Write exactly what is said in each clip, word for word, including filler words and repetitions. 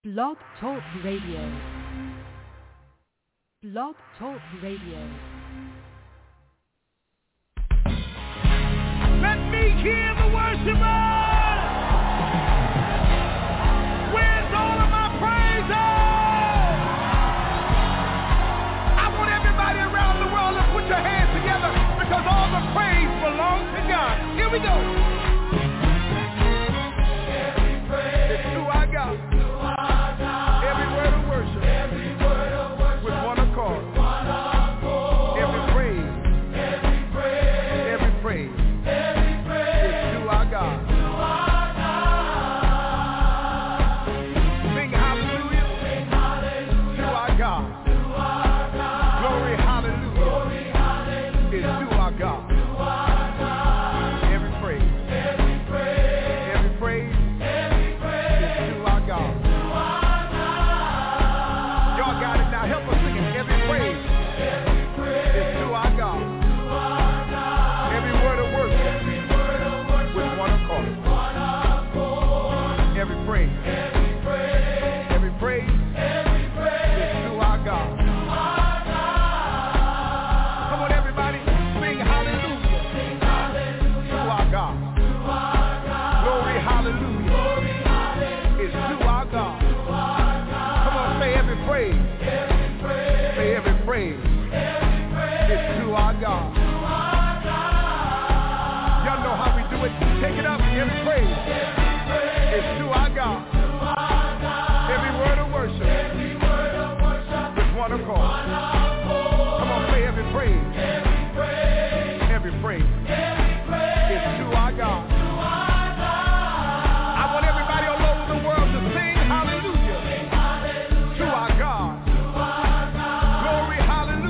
Blog Talk Radio. Blog Talk Radio. Let me hear the worshipers! Where's all of my praises? I want everybody around the world to put your hands together because all the praise belongs to God. Here we go. Take it up, every praise is to our God. Every word of worship with one accord. Come on, say every praise. Every praise is to our God. I want everybody all over the world to sing hallelujah to our God. Glory, hallelujah.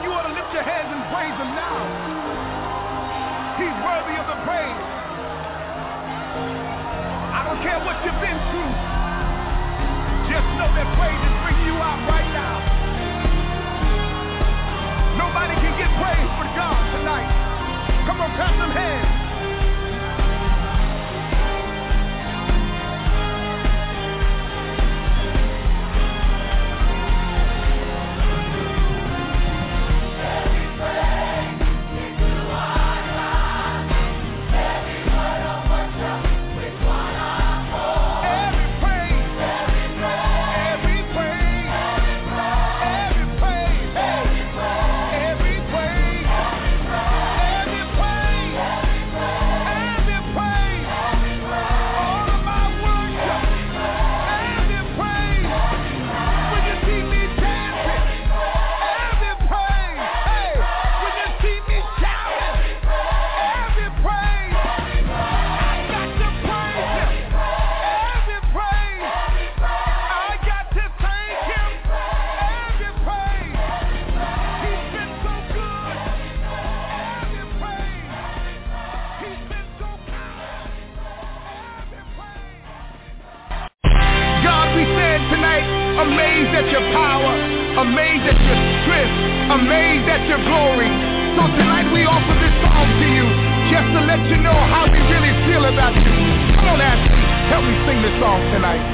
you ought to lift your hands and praise him now. He's worthy of the praise. I don't care what you've been through. Just know that praise is bringing you out right now. Nobody can get praise but God tonight. Come on, clap them hands. Amazed at your power, amazed at your strength, amazed at your glory. So tonight we offer this song to you, just to let you know how we really feel about you. Come on, Ashley, help me sing this song tonight.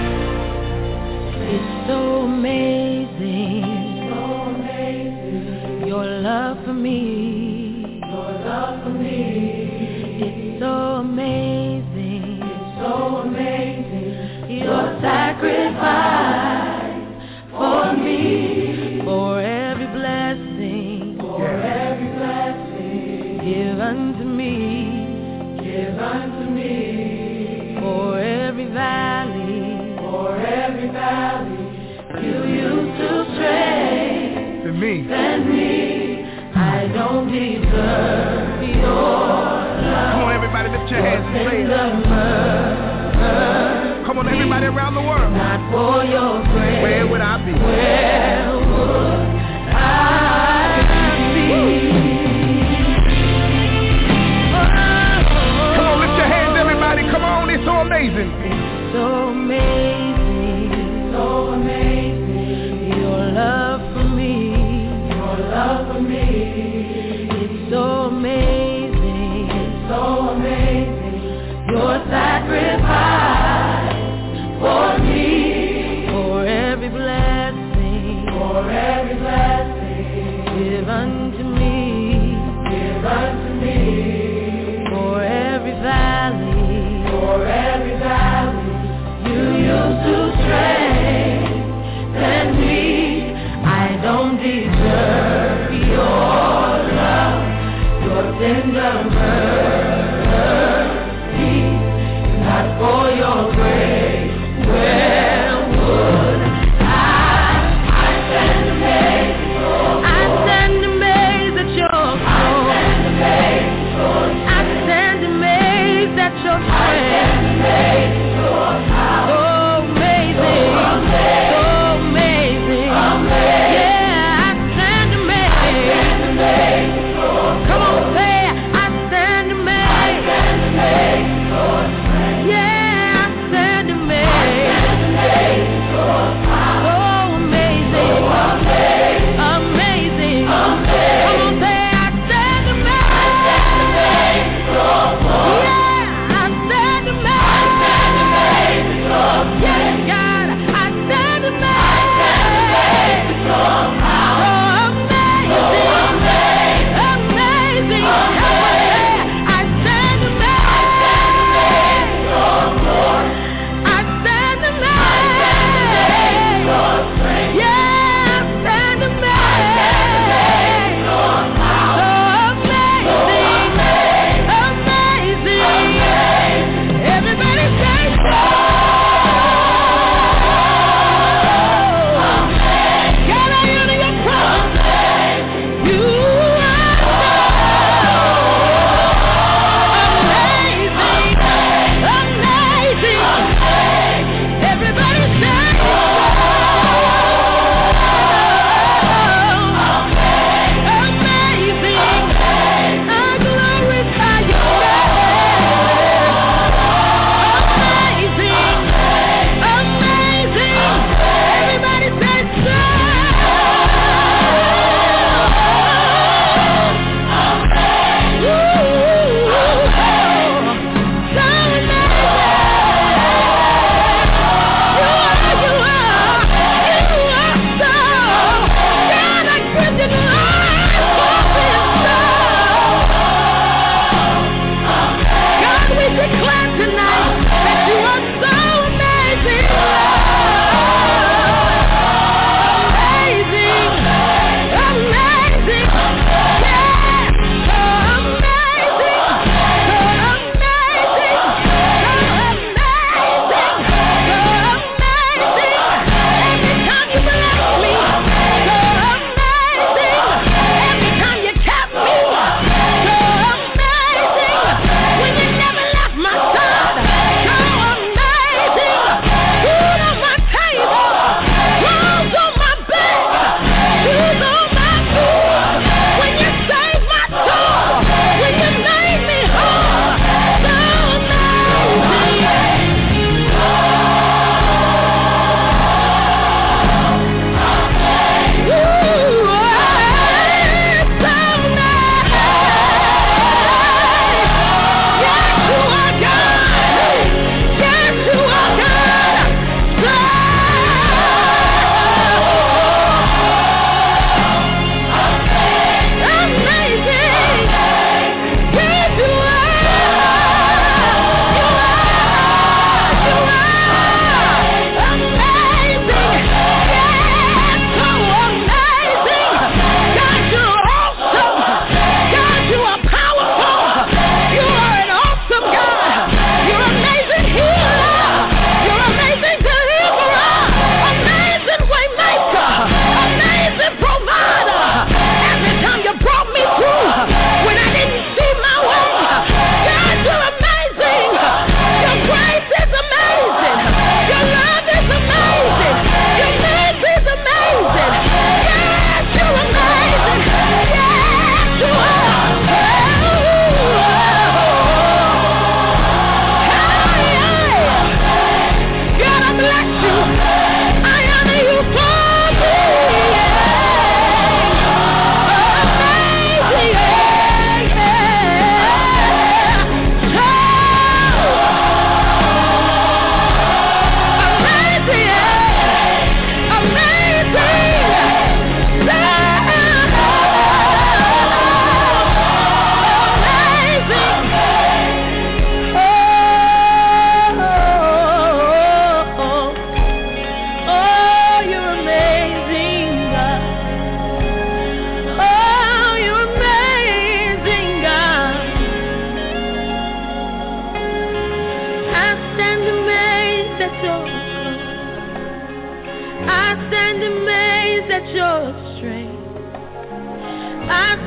It's so amazing, so amazing, your love for me, your love for me. It's so amazing, it's so amazing, your sacrifice. For me, for every blessing, for every blessing, give unto me, give unto me, for every valley, for every valley, you used to strengthen me, send me, I don't deserve your love. Come on, everybody, lift your hands and say it. Come on, everybody around the world. Not for your grace. Where would I be? Where would I be? Oh, come on, lift your hands, everybody. Come on, it's so amazing. It's so amazing, so amazing. Your love for me, your love for me. It's so amazing, it's so amazing. Your sacrifice. For me, for every blessing, for every blessing, give unto me, give unto me, for every valley, for every valley, you used to strengthen me. I don't deserve your love, your tender mercy, not for your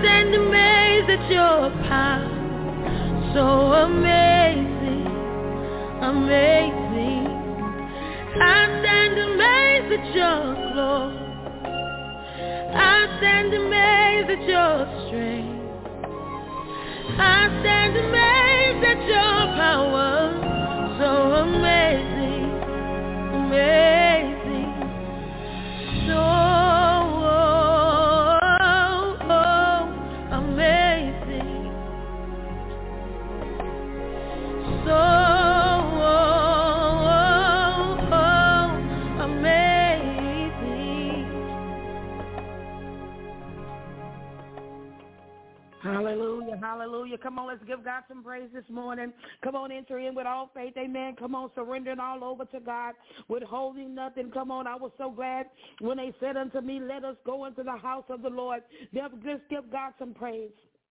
stand amazed at your power, so amazing, amazing. I stand amazed at your glory. I stand amazed at your strength. I stand amazed at your power, so amazing, amazing, so oh, oh, amazing, so oh, oh, amazing. Hallelujah, hallelujah. Come on, let's give God some praise this morning. Come on, enter in with all faith, amen. Come on, surrendering all over to God, withholding nothing. Come on, I was so glad when they said unto me, let us go into the house of the Lord. Just give God some praise.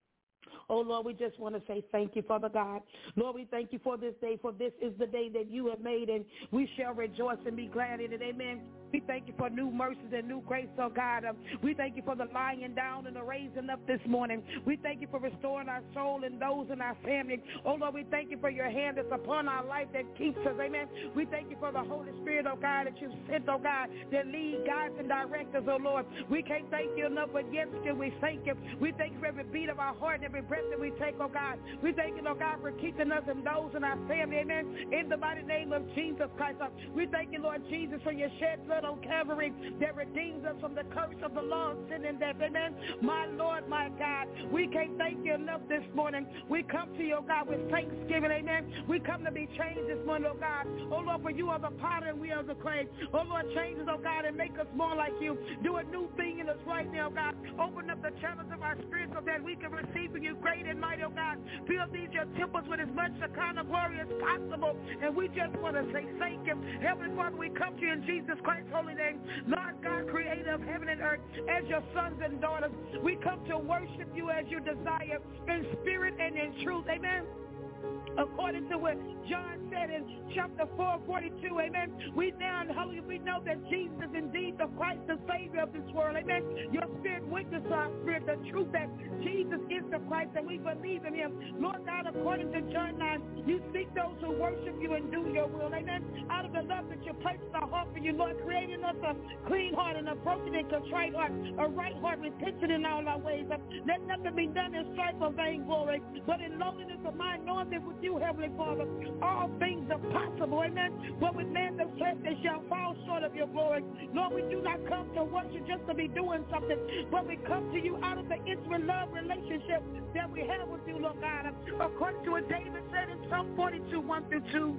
Oh, Lord, we just want to say thank you, Father God. Lord, we thank you for this day, for this is the day that you have made, and we shall rejoice and be glad in it, amen. We thank you for new mercies and new grace, oh God. Um, we thank you for the lying down and the raising up this morning. We thank you for restoring our soul and those in our family. Oh, Lord, we thank you for your hand that's upon our life that keeps us, amen. We thank you for the Holy Spirit, oh God, that you've sent, oh God, that lead, guides, and direct us, oh Lord. We can't thank you enough, but yet still we thank you. We thank you for every beat of our heart and every breath that we take, oh God. We thank you, oh God, for keeping us and those in our family, amen. In the mighty name of Jesus Christ. We thank you, Lord Jesus, for your shed blood on Calvary that redeems us from the curse of the law of sin and death, amen. My Lord, my God, we can't thank you enough this morning. We come to you, oh God, with thanksgiving, amen. We come to be changed this morning, oh God. Oh Lord, for you are the potter and we are the clay. Oh Lord, change us, oh God, and make us more like you. Do a new thing in us right now, God. Open up the channels of our spirit so that we can receive from you great and mighty, oh God. Fill these your temples with as much Shekinah glory as possible. And we just want to say thank you. Heavenly Father, we come to you in Jesus Christ's holy name. Lord God, creator of heaven and earth, as your sons and daughters, we come to worship you as you desire, in spirit and in truth, amen. According to what John said in chapter four, forty-two, amen. We now, hallelujah, we know that Jesus is indeed the Christ, the Savior of this world, amen. Your spirit witness to our spirit the truth that Jesus is the Christ and we believe in him. Lord God, according to John nine, you seek those who worship you and do your will, amen. Out of the love that you placed in our heart for you, Lord, creating us a clean heart and a broken and contrite heart, a right heart, repentant in all our ways. Let nothing be done in strife or vainglory, but in lowliness of mind, knowing that with you, Heavenly Father, all things are possible, amen. But with man the flesh, they shall fall short of your glory. Lord, we do not come to worship just to be doing something, but we come to you out of the intimate love relationship that we have with you, Lord God. According to what David said in Psalm forty-two, one through two,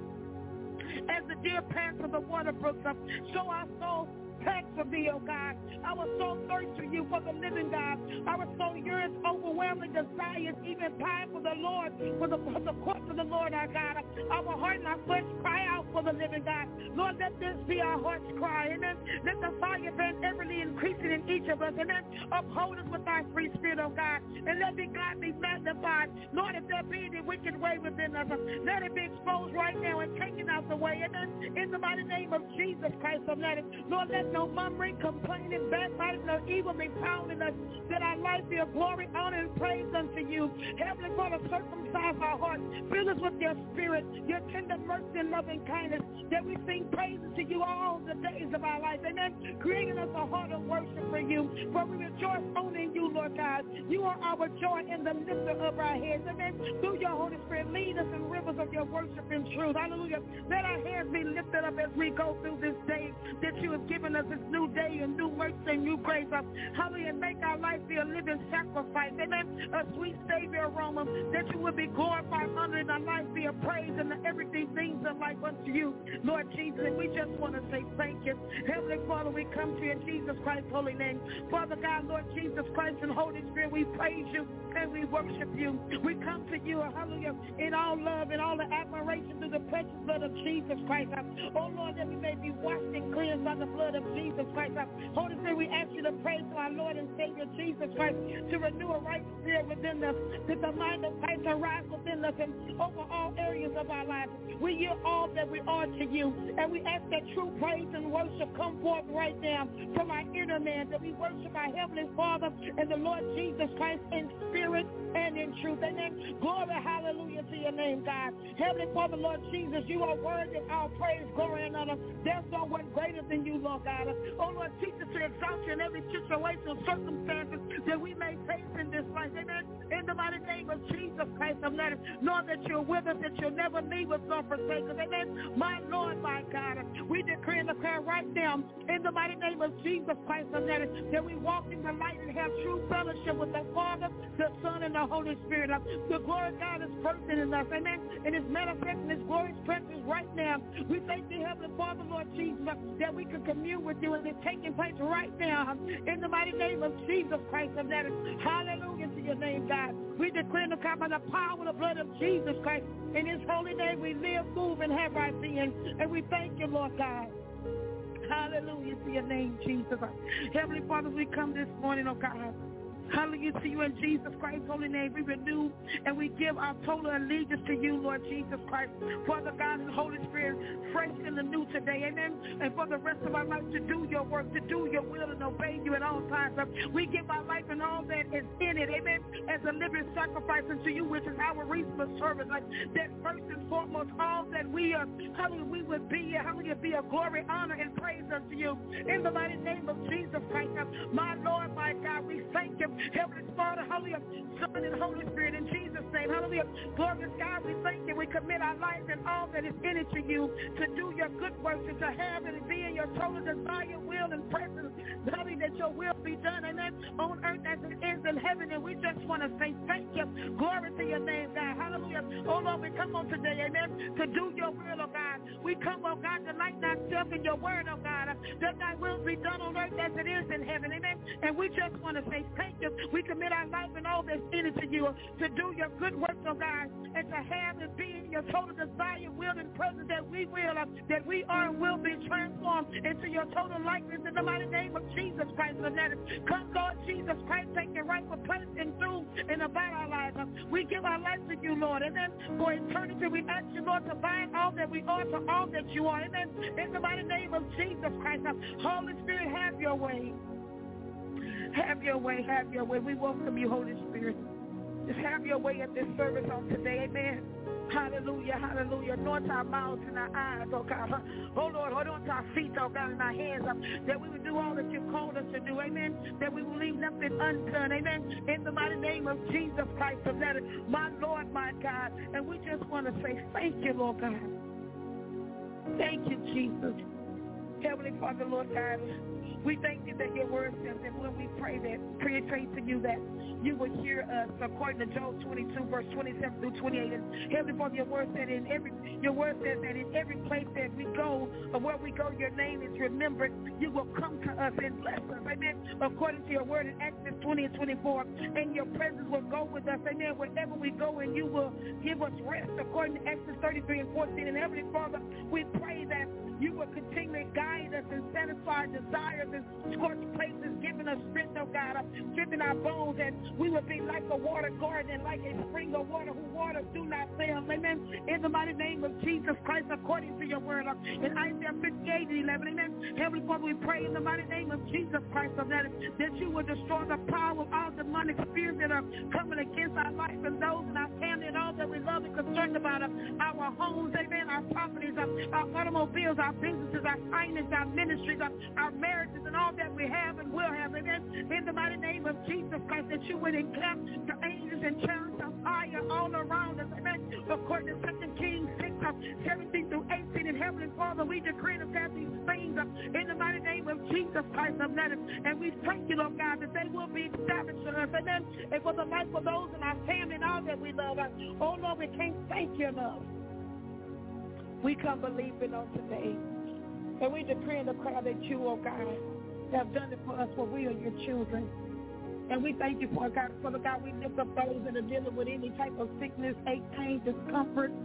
as the deer pants for the water brooks, so our soul pants for thee, O God. Our soul thirsts for you, for the living God. Our soul yearns, overwhelmingly desires, even pine for the Lord, for the, for the courts of the Lord our God. Our heart and our flesh cry out for the living God. Lord, let this be our heart's cry, amen. Let the fire burn everly increasing in each of us, amen. Uphold us with thy free spirit, O God, and let the God be magnified. Lord, if there be any wicked way within us, let it be exposed right now and taken out the way, amen. In the mighty name of Jesus Christ of Nazareth, Lord, let no murmuring, complaining, backbiting, no evil be found in us, that our life be of glory, honor, and praise unto you. Heavenly Father, circumcise our heart. Fill us with your spirit, your tender mercy and loving kindness, that we sing praises to you all the days of our life. Amen. Creating us a heart of worship for you, for we rejoice only in you, Lord God. You are our joy and the lifter of our heads. Amen. Through your Holy Spirit, lead us in rivers of your worship and truth. Hallelujah. Let our hands be lifted up as we go through this day that you have given us, this new day and new mercy and new grace. Hallelujah. Make our life be a living sacrifice. Amen. A sweet Savior aroma, that you would be glorified under it, and our life be a praise and everything things of life unto you, Lord Jesus. And we just want to say thank you. Heavenly Father, we come to you in Jesus Christ's holy name. Father God, Lord Jesus Christ and Holy Spirit, we praise you and we worship you. We come to you, hallelujah, in all love and all the admiration through the precious blood of Jesus Christ. Oh Lord, that we may be washed and cleansed by the blood of Jesus Christ. Holy Spirit, we ask you to pray to our Lord and Savior Jesus Christ to renew a right spirit within us, that the mind of Christ arise within us and over all areas of our lives. We yield all that we are to you, and we ask that true praise and worship come forth right now from our inner man, that we worship our Heavenly Father and the Lord Jesus Jesus Christ in spirit and in truth. Amen. Glory, hallelujah to your name, God. Heavenly Father, Lord Jesus, you are worthy of our praise, glory, and honor. There's no one greater than you, Lord God. Oh, Lord, teach us to exalt you in every situation, circumstances that we may face in this life. Amen. In the mighty name of Jesus Christ of Nazareth, knowing that you're with us, that you'll never leave us nor forsake us. Amen. My Lord, my God, we decree and declare right now, in the mighty name of Jesus Christ of Nazareth, that we walk in the light and have true fellowship with the Father, the Son, and the Holy Spirit. The glory of God is present in us. Amen. And it's manifesting His glorious presence right now. We thank you, Heavenly Father, Lord Jesus, that we can commune with you, and it's taking place right now in the mighty name of Jesus Christ of Nazareth. Hallelujah to your name, God. We declare the by the power and the blood of Jesus Christ. In His holy name we live, move, and have our being. And we thank you, Lord God. Hallelujah to your name, Jesus. Heavenly Father, we come this morning, oh God. Hallelujah to you in Jesus Christ's holy name. We renew and we give our total allegiance to you, Lord Jesus Christ. Father God and Holy Spirit, fresh and anew today, amen. And for the rest of our life to do your work, to do your will and obey you at all times. We give our life and all that is in it, amen, as a living sacrifice unto you, which is our reasonable service. Like that first and foremost, all that we are, hallelujah, we would be, hallelujah, be a glory, honor, and praise unto you. In the mighty name of Jesus Christ, my Lord, my God, we thank you. Heavenly Father, hallelujah, Son and Holy Spirit, in Jesus' name, hallelujah. Glorious God, we thank you. We commit our life and all that is in it to you, to do your good works and to have it and be in your total desire, will, and presence. Hallelujah, that your will be done, amen, on earth as it is in heaven. And we just want to say thank you. Glory to your name, God. Hallelujah. Oh, Lord, we come on today, amen, to do your will, oh God. We come, oh God, to delight ourselves in your word, oh God, that thy will be done on earth as it is in heaven, amen. And we just want to say thank you. We commit our life and all that's in it to you, to do your good work, oh God, and to have and be in your total desire, will, and presence, that we will, uh, that we are and will be transformed into your total likeness in the mighty name of Jesus Christ of Nazareth. Come, Lord Jesus Christ, take your rightful place and through and about our lives. Uh, we give our life to you, Lord, amen. For eternity, we ask you, Lord, to bind all that we are to all that you are, amen. In the mighty name of Jesus Christ, uh, Holy Spirit, have your way. Have your way, have your way. We welcome you, Holy Spirit. Just have your way at this service on today, amen. Hallelujah, hallelujah. Anoint our mouths and our eyes, oh God. Oh Lord, hold on to our feet, oh God, and our hands, uh, that we will do all that you've called us to do, amen. That we will leave nothing undone, amen. In the mighty name of Jesus Christ of Nazareth, my Lord, my God. And we just want to say thank you, Lord God. Thank you, Jesus. Heavenly Father, Lord God, we thank you that your word says that when we pray that, pray, pray to you that you will hear us, according to Job twenty-two, verse twenty-seven through twenty-eight. And Heavenly Father, your word said in every, your word says that in every place that we go, or where we go, your name is remembered. You will come to us and bless us, amen. According to your word in Exodus twenty and twenty-four, and your presence will go with us, amen. Wherever we go, and you will give us rest, according to Exodus thirty-three and fourteen. And Heavenly Father, we pray that you will continually guide us and satisfy our desires and scorched places, giving us strength, oh God, strengthen our bones, and we will be like a water garden, like a spring of water whose waters do not fail, amen. In the mighty name of Jesus Christ, according to your word, in Isaiah fifty-eight and eleven, amen. Heavenly Father, we pray in the mighty name of Jesus Christ of that, that you will destroy the power of all demonic spirits that are coming against our life and those in our family and all that we love and concerned about, our homes, amen, our properties, our automobiles, our businesses, our finance, our ministries, our, our marriages, and all that we have and will have, amen. In the mighty name of Jesus Christ, that you would encamp the angels and chariots of fire all around us, amen. According to Second Kings six, seventeen through eighteen, in Heavenly Father, we decree and declare these things in the mighty name of Jesus Christ of Nazareth. And we thank you, Lord God, that they will be established in us, amen. And for the life of those in our family and all that we love, oh Lord, we can't thank you enough. We come believing on today. And we decree and declare that you, oh God, have done it for us, for we are your children. And we thank you for God. Father God, we lift up those that are dealing with any type of sickness, ache, pain, discomfort.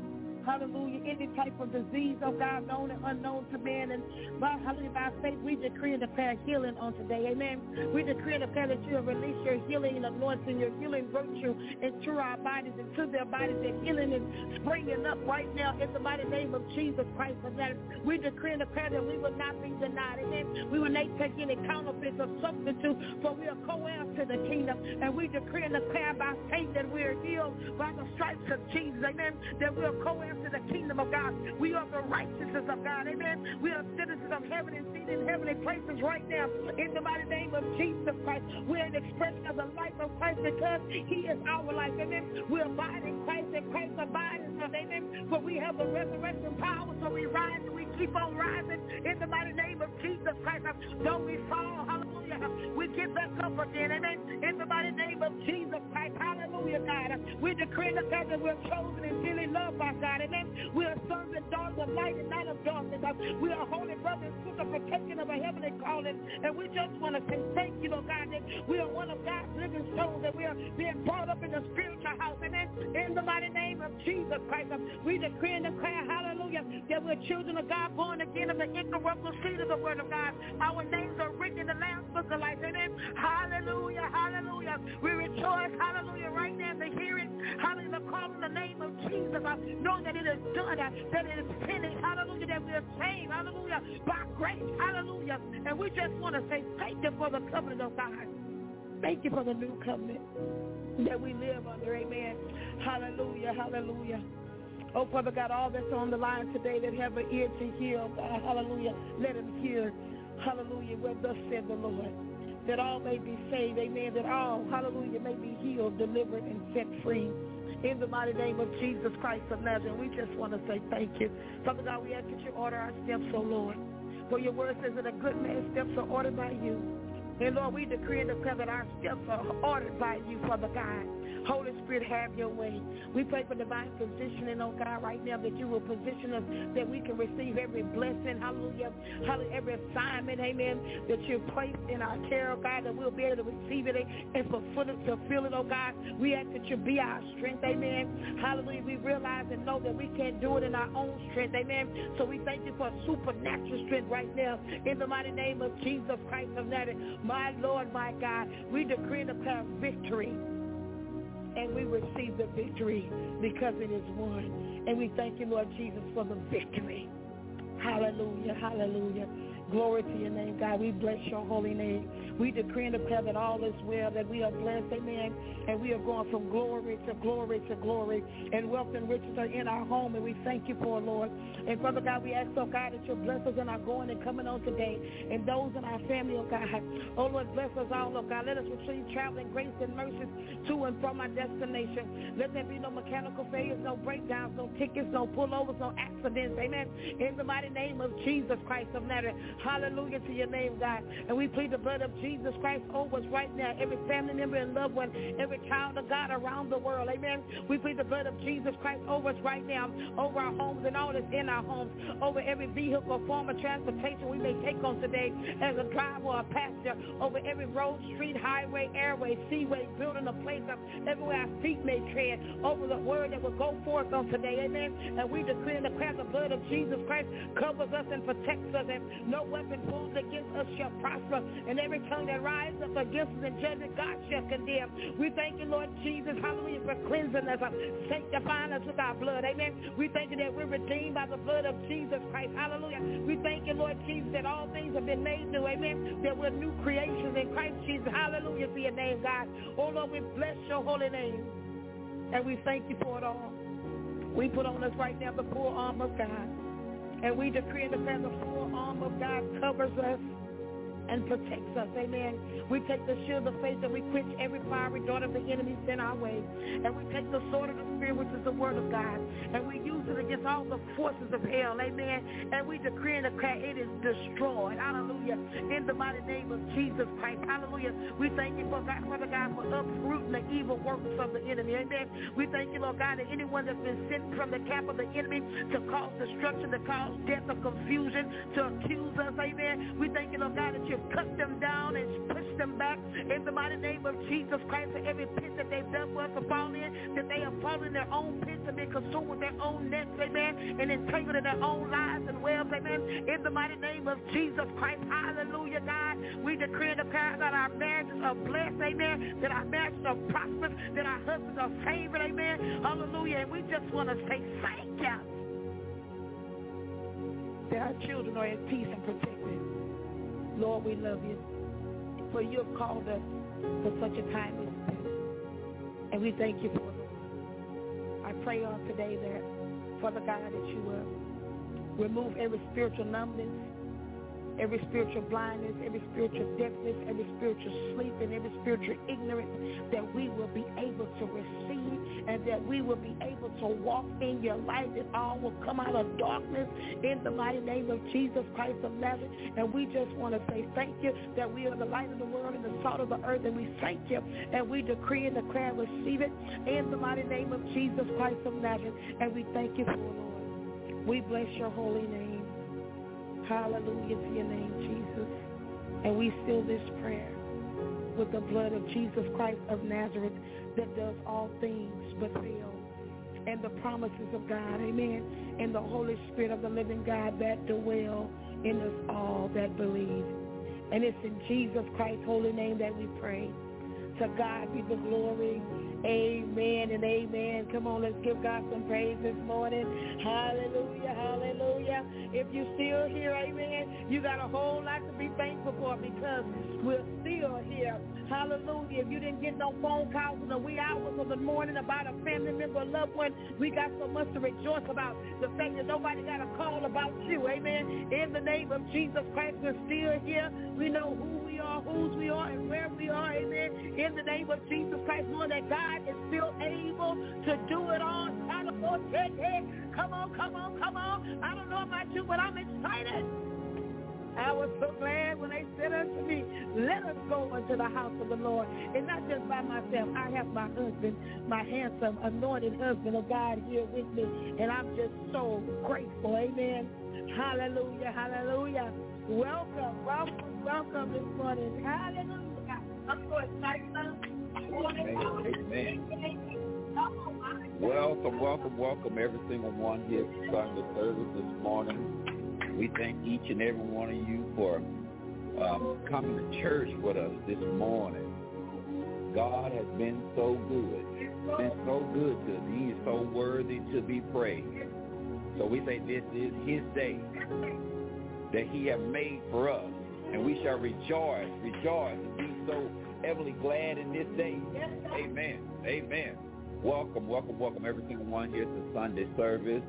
hallelujah, any type of disease, oh God, known and unknown to man. And by, hallelujah, by faith, we decree and declare healing on today. Amen. We decree and declare that you have released your healing anointing, your healing virtue into our bodies, into their bodies. Their healing is springing up right now in the mighty name of Jesus Christ of Nazareth. We decree and declare that we will not be denied. Amen. We will not take any counterfeits or substitute, for we are co-heirs to the kingdom. And we decree and declare by faith that we are healed by the stripes of Jesus. Amen. That we are co-heirs to the kingdom of God. We are the righteousness of God. Amen. We are citizens of heaven and seated in heavenly places right now in the mighty name of Jesus Christ. We are an expression of the life of Christ because he is our life. Amen. We abide in Christ and Christ abides in us. Amen. For we have the resurrection power, so we rise and we keep on rising in the mighty name of Jesus Christ. Though we fall, hallelujah, we get back up again. Amen. In the mighty name of Jesus Christ. Hallelujah, God. We decree the fact that we're chosen and dearly loved by God. Amen. We are sons and daughters of light and not of darkness. We are holy brothers and sisters protecting of a heavenly calling. And we just want to say thank you, Lord God, that we are one of God's living souls, that we are being brought up in the spiritual house. Amen. In the mighty name of Jesus Christ, we decree and declare, hallelujah, that we're children of God, born again of the incorruptible seed of the word of God. Our names are written in the Lamb's book of life. Amen. Hallelujah, hallelujah. We rejoice, hallelujah, right now in the hearing, hallelujah, calling the name of Jesus, uh, knowing that it is done, uh, that it is finished, hallelujah, that we are saved, hallelujah, by grace, hallelujah. And we just want to say thank you for the covenant of God. Thank you for the new covenant that we live under, amen. Hallelujah, hallelujah. Oh, Father God, all that's on the line today that have an ear to hear, oh God, hallelujah, let them hear, hallelujah, what thus said the Lord, that all may be saved, amen, that all, hallelujah, may be healed, delivered, and set free. In the mighty name of Jesus Christ of Nazareth, we just want to say thank you. Father God, we ask that you order our steps, oh Lord. For your word says that a good man's steps are ordered by you. And Lord, we decree and declare that our steps are ordered by you, Father God. Holy Spirit, have your way. We pray for divine positioning, oh God, right now, that you will position us, that we can receive every blessing, hallelujah, hallelujah, every assignment, amen, that you've placed in our care, oh God, that we'll be able to receive it and fulfill it, fulfill it, oh God. We ask that you be our strength, amen. Hallelujah. We realize and know that we can't do it in our own strength, amen. So we thank you for supernatural strength right now in the mighty name of Jesus Christ of Nazareth. My Lord, my God, we decree and declare victory. And we receive the victory because it is won. And we thank you, Lord Jesus, for the victory. Hallelujah, hallelujah. Glory to your name, God. We bless your holy name. We decree and declare that all is well, that we are blessed, amen, and we are going from glory to glory to glory, and wealth and riches are in our home, and we thank you for it, Lord. And Father God, we ask, oh God, that you bless us in our going and coming on today, and those in our family, oh God. Oh Lord, bless us all, oh God. Let us receive traveling grace and mercy to and from our destination. Let there be no mechanical failures, no breakdowns, no tickets, no pullovers, no accidents, amen. In the mighty name of Jesus Christ of Nazareth. Hallelujah to your name, God. And we plead the blood of Jesus Christ over us right now, every family member and loved one, every child of God around the world, amen. We plead the blood of Jesus Christ over us right now, over our homes and all that's in our homes, over every vehicle or form of transportation we may take on today as a driver or a passenger, over every road, street, highway, airway, seaway, building a place up, everywhere our feet may tread, over the word that will go forth on today, amen. And we decree and declare the blood of Jesus Christ covers us and protects us, and no weapon formed against us shall prosper, and every tongue that rises up against us in judgment, God shall condemn. We thank you, Lord Jesus, hallelujah, for cleansing us, sanctifying us with our blood, amen. We thank you that we're redeemed by the blood of Jesus Christ, hallelujah. We thank you, Lord Jesus, that all things have been made new, amen, that we're new creations in Christ Jesus, hallelujah to your name, God. Oh, Lord, we bless your holy name, and we thank you for it all. We put on us right now the full armor of God, and we decree and declare the full armor of God covers us and protects us, amen. We take the shield of faith and we quench every fiery dart of the enemy sent our way. And we take the sword of the Spirit, which is the word of God, and we use it against all the forces of hell, amen. And we decree and declare it is destroyed, hallelujah, in the mighty name of Jesus Christ, hallelujah. We thank you, for God, Father God, for uprooting the evil works of the enemy, amen. We thank you, Lord God, that anyone that's been sent from the camp of the enemy to cause destruction, to cause death or confusion, to accuse us, amen. We thank you, Lord God, that you cut them down and push them back in the mighty name of Jesus Christ. For every pit that they've done for us to fall in, that they have fallen in their own pits and been consumed with their own nets, amen, and entangled in their own lives and webs, amen, in the mighty name of Jesus Christ, hallelujah, God, we decree and declare that our marriages are blessed, amen, that our marriages are prosperous, that our husbands are favored, amen, hallelujah, and we just want to say thank you that our children are at peace and protected. Lord, we love you, for you have called us for such a time as this, and we thank you for it. I pray on today that, Father God, that you will remove every spiritual numbness, every spiritual blindness, every spiritual deafness, every spiritual sleep, and every spiritual ignorance, that we will be able to receive and that we will be able to walk in your light, that all will come out of darkness in the mighty name of Jesus Christ of Nazareth. And we just want to say thank you that we are the light of the world and the salt of the earth, and we thank you and we decree and declare and receive it in the mighty name of Jesus Christ of Nazareth. And we thank you for it, Lord. We bless your holy name. Hallelujah to your name, Jesus. And we seal this prayer with the blood of Jesus Christ of Nazareth, that does all things but fail, and the promises of God, amen, and the Holy Spirit of the living God that dwell in us all that believe. And it's in Jesus Christ's holy name that we pray. To God be the glory. Amen and amen. Come on, let's give God some praise this morning. Hallelujah, hallelujah. If you're still here, amen, you got a whole lot to be thankful for, because we're still here. Hallelujah. If you didn't get no phone calls in the wee hours of the morning about a family member or loved one, we got so much to rejoice about. The fact that nobody got a call about you, amen. In the name of Jesus Christ, we're still here. We know who we are, whose we are, and where we are, amen. In the name of Jesus Christ, knowing that God is still able to do it all. Come on, come on, come on. I don't know about you, but I'm excited. I was so glad when they said unto me, let us go into the house of the Lord. And not just by myself. I have my husband, my handsome, anointed husband of God here with me. And I'm just so grateful. Amen. Hallelujah, hallelujah. Welcome, welcome, welcome this morning. Hallelujah. I'm so excited. Amen. Amen. Welcome, welcome, welcome every single one here to Sunday service this morning. We thank each and every one of you for um, coming to church with us this morning. God has been so good, been so good to us. He is so worthy to be praised. So we say this is his day that he has made for us, and we shall rejoice, rejoice, and be so heavily glad in this day. Amen. Amen. Welcome, welcome, welcome every single one here to Sunday service.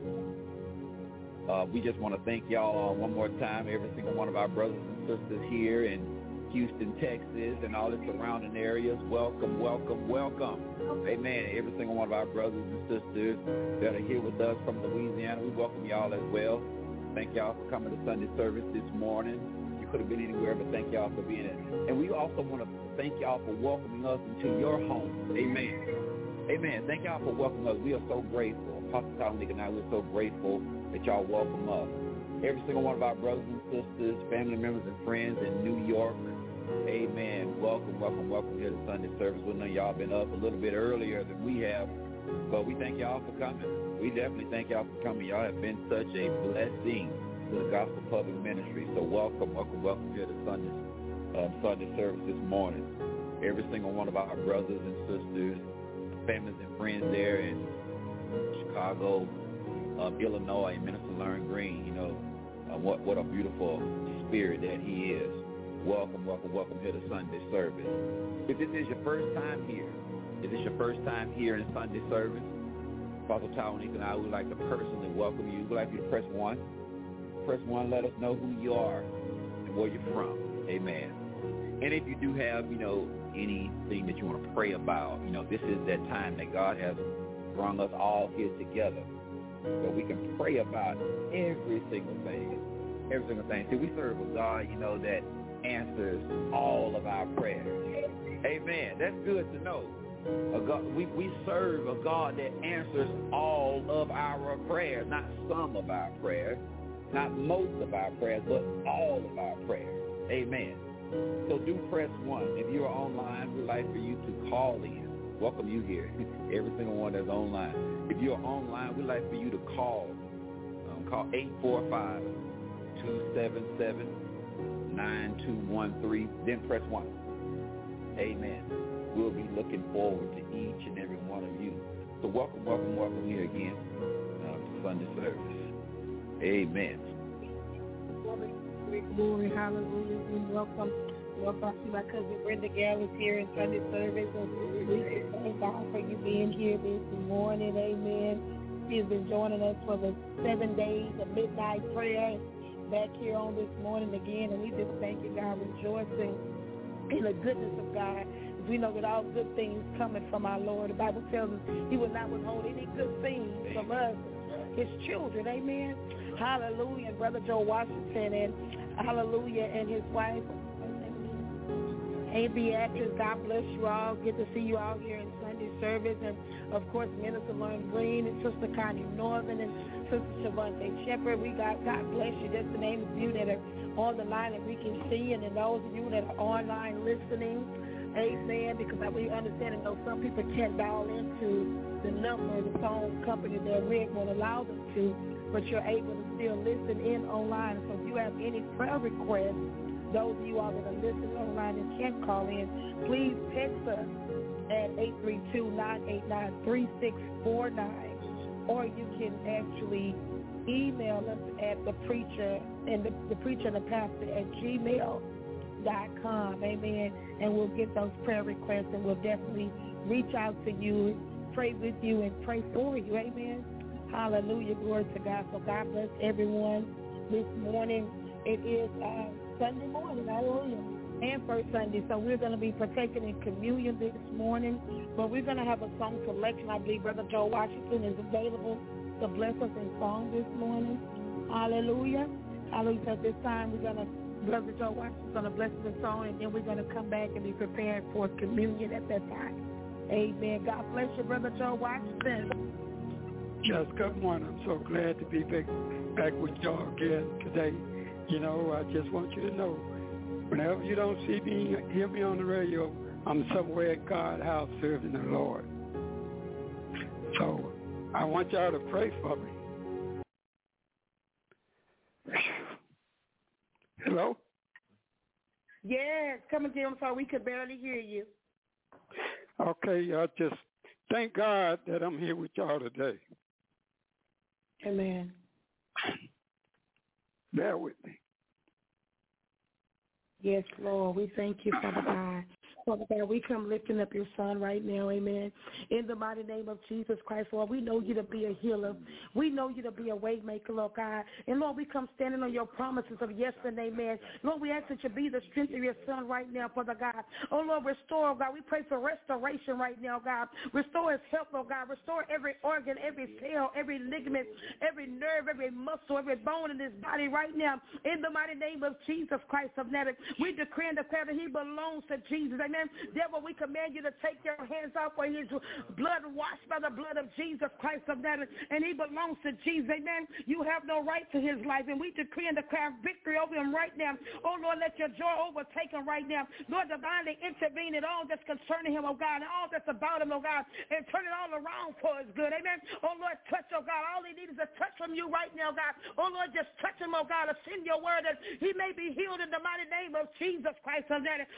Uh, we just want to thank y'all uh, one more time, every single one of our brothers and sisters here in Houston, Texas, and all the surrounding areas. Welcome, welcome, welcome. Amen. Every single one of our brothers and sisters that are here with us from Louisiana, we welcome y'all as well. Thank y'all for coming to Sunday service this morning. You could have been anywhere, but thank y'all for being in. And we also want to thank y'all for welcoming us into your home. Amen. Amen. Thank y'all for welcoming us. We are so grateful. Apostle Dominic and I, we're so grateful that y'all welcome us. Every single one of our brothers and sisters, family members and friends in New York, amen. Welcome, welcome, welcome here to Sunday service. We know y'all been up a little bit earlier than we have, but we thank y'all for coming. We definitely thank y'all for coming. Y'all have been such a blessing to the Gospel Public Ministry. So welcome, welcome, welcome here to Sunday, um, Sunday service this morning. Every single one of our brothers and sisters, families and friends there in Chicago, Um, Illinois, and Minister Lauren Green, you know, uh, what what a beautiful spirit that he is. Welcome, welcome, welcome here to Sunday service. If this is your first time here, if this is your first time here in Sunday service, Apostle Dominic and I would like to personally welcome you. We'd like you to press one. Press one, let us know who you are and where you're from. Amen. And if you do have, you know, anything that you want to pray about, you know, this is that time that God has brought us all here together, so we can pray about every single thing, every single thing. See, we serve a God, you know, that answers all of our prayers. Amen. That's good to know. A God, we, we serve a God that answers all of our prayers, not some of our prayers, not most of our prayers, but all of our prayers. Amen. So do press one. If you're online, we'd like for you to call in. welcome you here. Every single one that's online. If you're online, we'd like for you to call. Um, call eight four five, two seven seven, nine two one three, then press one. Amen. We'll be looking forward to each and every one of you. So welcome, welcome, welcome here again uh, to Sunday service. Amen. Glory, hallelujah. We welcome, welcome to my cousin Brenda Gall is here in Sunday service. And we just thank God for you being here this morning. Amen. She has been joining us for the seven days of midnight prayer back here on this morning again. And we just thank you, God, rejoicing in the goodness of God. We know that all good things coming from our Lord. The Bible tells us he will not withhold any good things from us, his children. Amen. Hallelujah. Brother Joe Washington and hallelujah and his wife, A B actress, God bless you all. Good to see you all here in Sunday service. And, of course, Minister Lauren Green and Sister Connie Northern and Sister Shavante Shepherd. We got God bless you. That's the name of you that are on the line that we can see. And then those of you that are online listening, amen, because we understand and know some people can't dial into the number of the phone company that we won't allow them to, but you're able to still listen in online. So if you have any prayer requests, those of you all that are listening online and can't call in, please text us at eight three two, nine eight nine, three six four nine, or you can actually email us at the preacher and the, the preacher and the pastor at gmail dot com. Amen. And we'll get those prayer requests and we'll definitely reach out to you, pray with you, and pray for you. Amen. Hallelujah. Glory to God. So God bless everyone this morning. It is uh, Sunday morning. Hallelujah. And first Sunday. So we're going to be partaking in communion this morning. But we're going to have a song selection. I believe Brother Joe Washington is available to bless us in song this morning. Hallelujah. Hallelujah. So at this time, we're going to Brother Joe Washington is going to bless us in song, and then we're going to come back and be prepared for communion at that time. Amen. God bless you, Brother Joe Washington. Yes, good morning. I'm so glad to be back, back with y'all again today. You know, I just want you to know, whenever you don't see me, hear me on the radio, I'm somewhere at God's house serving the Lord. So I want y'all to pray for me. Hello? Yes, come again. I'm sorry, we could barely hear you. Okay, I just thank God that I'm here with y'all today. Amen. Bear with me. Yes, Lord, we thank you, Father God. Father God, we come lifting up your son right now, amen. In the mighty name of Jesus Christ, Lord, we know you to be a healer. We know you to be a way maker, Lord God. And Lord, we come standing on your promises of yes and amen. Lord, we ask that you be the strength of your son right now, Father God. Oh, Lord, restore, God. We pray for restoration right now, God. Restore his health, oh God. Restore every organ, every cell, every ligament, every nerve, every muscle, every bone in his body right now. In the mighty name of Jesus Christ of Nazareth, we decree and declare that he belongs to Jesus. Amen. Devil, we command you to take your hands off for his blood washed by the blood of Jesus Christ of Nazareth, and he belongs to Jesus. Amen. You have no right to his life, and we decree and declare victory over him right now. Oh, Lord, let your joy overtake him right now. Lord, divinely intervene in all that's concerning him, oh God, and all that's about him, oh God, and turn it all around for his good. Amen. Oh, Lord, touch, oh God. All he needs is a touch from you right now, God. Oh, Lord, just touch him, oh God, and send your word that he may be healed in the mighty name of Jesus Christ of Nazareth.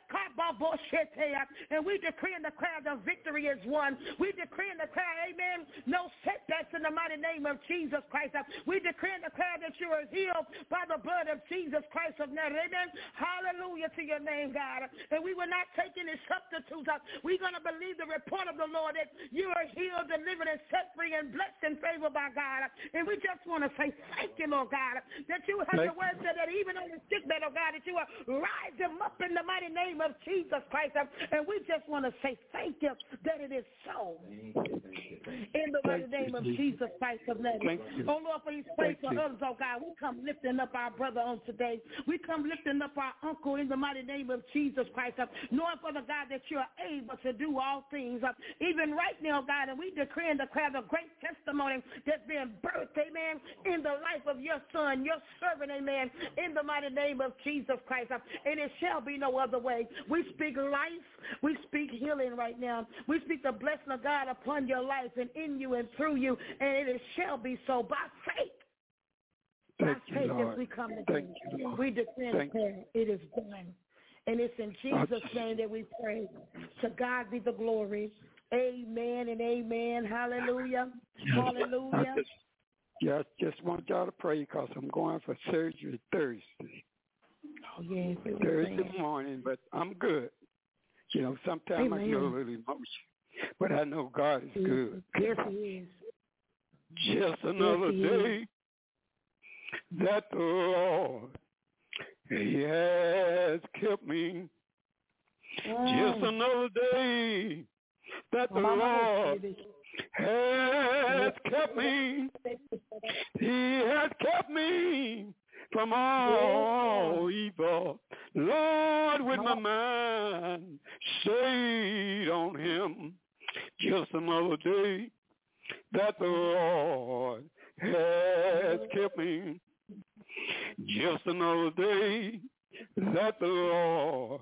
And we decree and declare the victory is won. We decree and declare, amen, no setbacks in the mighty name of Jesus Christ. We decree and declare that you are healed by the blood of Jesus Christ of Nazareth. Amen. Hallelujah to your name, God. And we will not take any substitutes. We're going to believe the report of the Lord that you are healed, delivered, and set free, and blessed and favored by God. And we just want to say thank you, Lord God, that you have the word said that even on the sick bed, oh God, that you will rise them up in the mighty name of Jesus Christ. And we just want to say thank you that it is so. In the mighty name of of Jesus Christ of Nazareth. Oh, Lord, for He's praying for others, oh God. We come lifting up our brother on today. We come lifting up our uncle in the mighty name of Jesus Christ, uh, knowing, Father God, that you're able to do all things, uh, even right now, God, and we decree and declare the great testimony that's being birthed, amen, in the life of your son, your servant, amen, in the mighty name of Jesus Christ, uh, and it shall be no other way. We speak life. We speak healing right now. We speak the blessing of God upon your life and in you and through you, and it shall be so by faith. By faith as we come together, we declare and declare it is done. And it's in Jesus' name that we pray. To God be the glory. Amen and amen. Hallelujah. Hallelujah. I just, yeah, I just want y'all to pray because I'm going for surgery Thursday. Oh, yes. Thursday morning, but I'm good. You know, sometimes I get a little emotional, but I know God is good. Yes, He is. Just another yes, day that the Lord, He has kept me. Oh. Just another day that the Lord has kept me. He has kept me from all evil. Lord, with my mind stayed on Him. Just another day that the Lord has kept me. Just another day that the Lord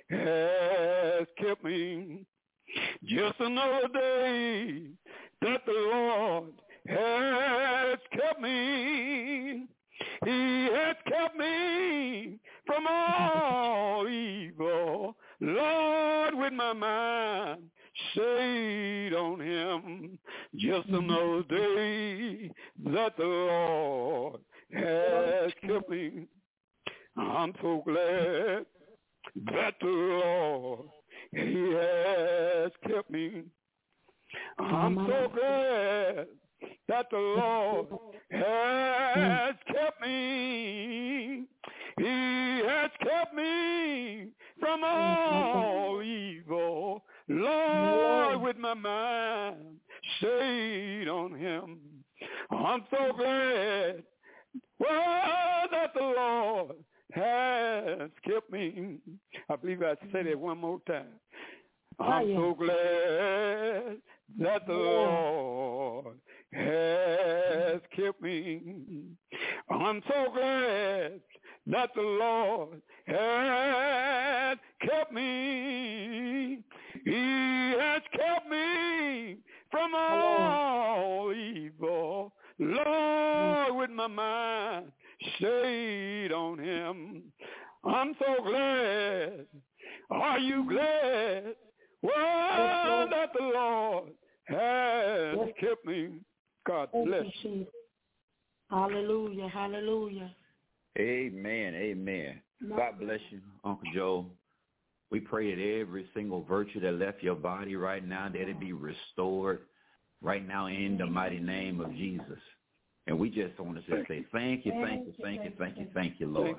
has kept me. Just another day that the Lord has kept me. He has kept me from all evil. Lord, with my mind stayed on Him. Just another day that the Lord has kept me. I'm so glad that the Lord, He has kept me. I'm so glad that the Lord has kept me. He has kept me from all evil. Lord, with my mind stayed on Him. I'm so glad, well, that the Lord has kept me. I believe I said it one more time. I'm so glad that the Lord has kept me. I'm so glad that the Lord has kept me. He has kept me from all evil. Lord, with my mind stayed on Him. I'm so glad. Are you glad? Well, that the Lord has kept me. God bless you. Hallelujah, hallelujah. Amen, amen. God bless you, Uncle Joe. We pray that every single virtue that left your body right now, that it be restored right now in the mighty name of Jesus. And we just want to just say thank you, thank you, thank you, thank you, thank you, Lord.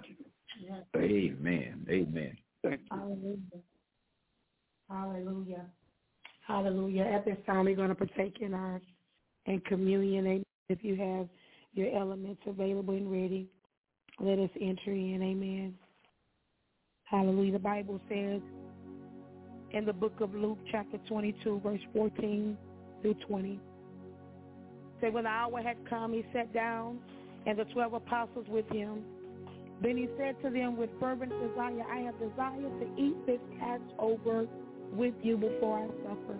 Amen, amen. Thank you. Hallelujah. Hallelujah. Hallelujah. At this time, we're going to partake in our in communion. If you have your elements available and ready, let us enter in. Amen. Hallelujah. The Bible says in the book of Luke, chapter twenty-two, verse fourteen through twenty, say, when the hour had come, He sat down, and the twelve apostles with Him. Then He said to them with fervent desire, I have desired to eat this Passover with you before I suffer.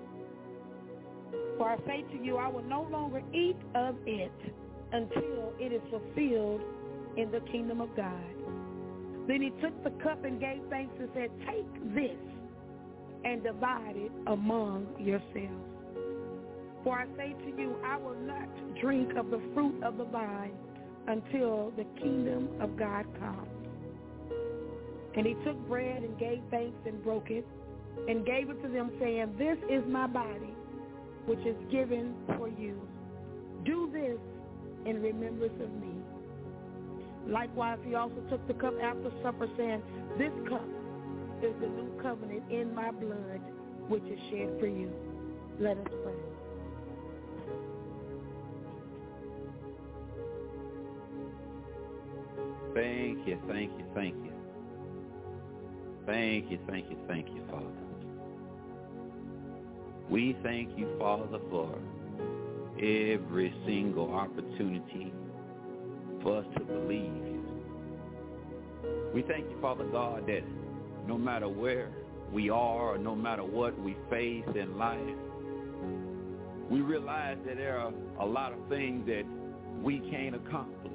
For I say to you, I will no longer eat of it until it is fulfilled in the kingdom of God. Then He took the cup and gave thanks and said, take this and divide it among yourselves. For I say to you, I will not drink of the fruit of the vine until the kingdom of God comes. And He took bread and gave thanks and broke it and gave it to them, saying, this is my body, which is given for you. Do this in remembrance of me. Likewise, He also took the cup after supper, saying, this cup is the new covenant in my blood, which is shed for you. Let us pray. Thank you, thank you, thank you. Thank you, thank you, thank you, Father. We thank you, Father, for every single opportunity for us to believe you. We thank you, Father God, that no matter where we are or no matter what we face in life, we realize that there are a lot of things that we can't accomplish.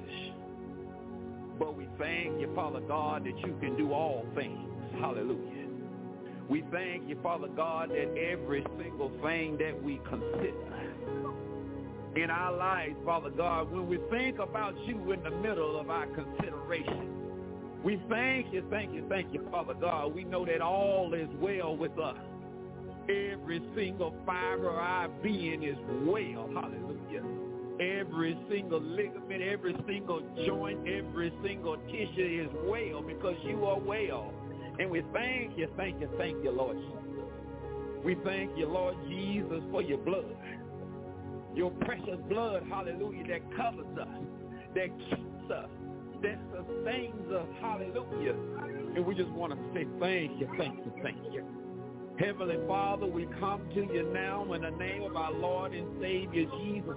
But we thank you, Father God, that you can do all things. Hallelujah. We thank you, Father God, that every single thing that we consider in our lives, Father God, when we think about you in the middle of our consideration, we thank you, thank you, thank you, Father God. We know that all is well with us. Every single fiber of our being is well. Hallelujah. Every single ligament, every single joint, every single tissue is well because you are well. And we thank you, thank you, thank you, Lord Jesus. We thank you, Lord Jesus, for your blood. Your precious blood, hallelujah, that covers us, that keeps us, that sustains us, hallelujah. And we just want to say thank you, thank you, thank you. Heavenly Father, we come to you now in the name of our Lord and Savior, Jesus.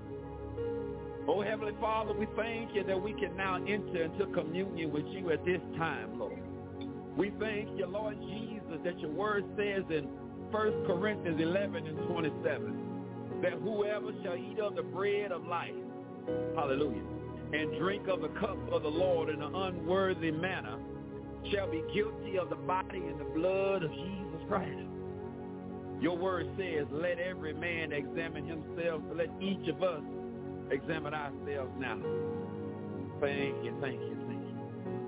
Oh, Heavenly Father, we thank you that we can now enter into communion with you at this time, Lord. We thank you, Lord Jesus, that your word says in First Corinthians eleven and twenty-seven, that whoever shall eat of the bread of life, hallelujah, and drink of the cup of the Lord in an unworthy manner shall be guilty of the body and the blood of Jesus Christ. Your word says, let every man examine himself, let each of us examine ourselves now. Thank you, thank you, thank you.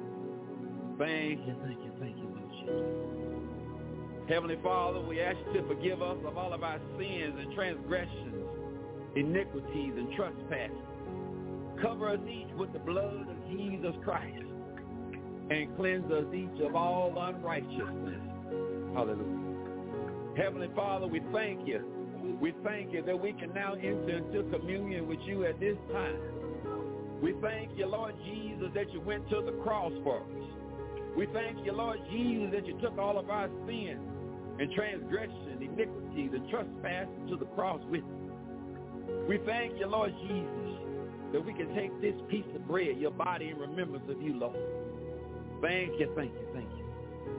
Thank you, thank you, thank you, Lord Jesus. Heavenly Father, we ask you to forgive us of all of our sins and transgressions, iniquities and trespasses. Cover us each with the blood of Jesus Christ and cleanse us each of all unrighteousness. Hallelujah. Heavenly Father, we thank you. We thank you that we can now enter into communion with you at this time. We thank you, Lord Jesus, that you went to the cross for us. We thank you, Lord Jesus, that you took all of our sins and transgression, iniquities, and trespasses to the cross with you. We thank you, Lord Jesus, that we can take this piece of bread, your body, in remembrance of you, Lord. Thank you, thank you, thank you.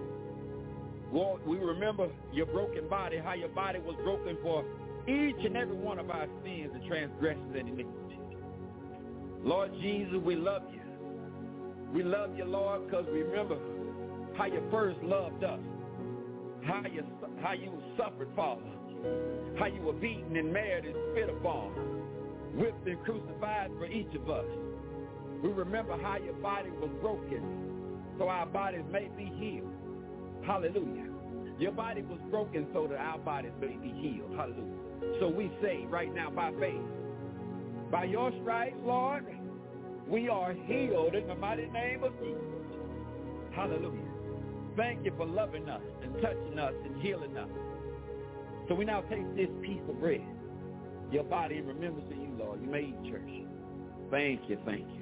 Lord, we remember your broken body, how your body was broken for each and every one of our sins and transgressions and iniquities. Lord Jesus, we love you. We love you, Lord, because we remember how you first loved us, how you how you suffered, Father, how you were beaten and married and spit upon, whipped and crucified for each of us. We remember how your body was broken so our bodies may be healed. Hallelujah. Your body was broken so that our bodies may be healed. Hallelujah. So we say right now by faith, by your stripes, Lord, we are healed in the mighty name of Jesus. Hallelujah. Thank you for loving us and touching us and healing us. So we now take this piece of bread, your body in remembrance of you, Lord. You may eat, church. Thank you, thank you.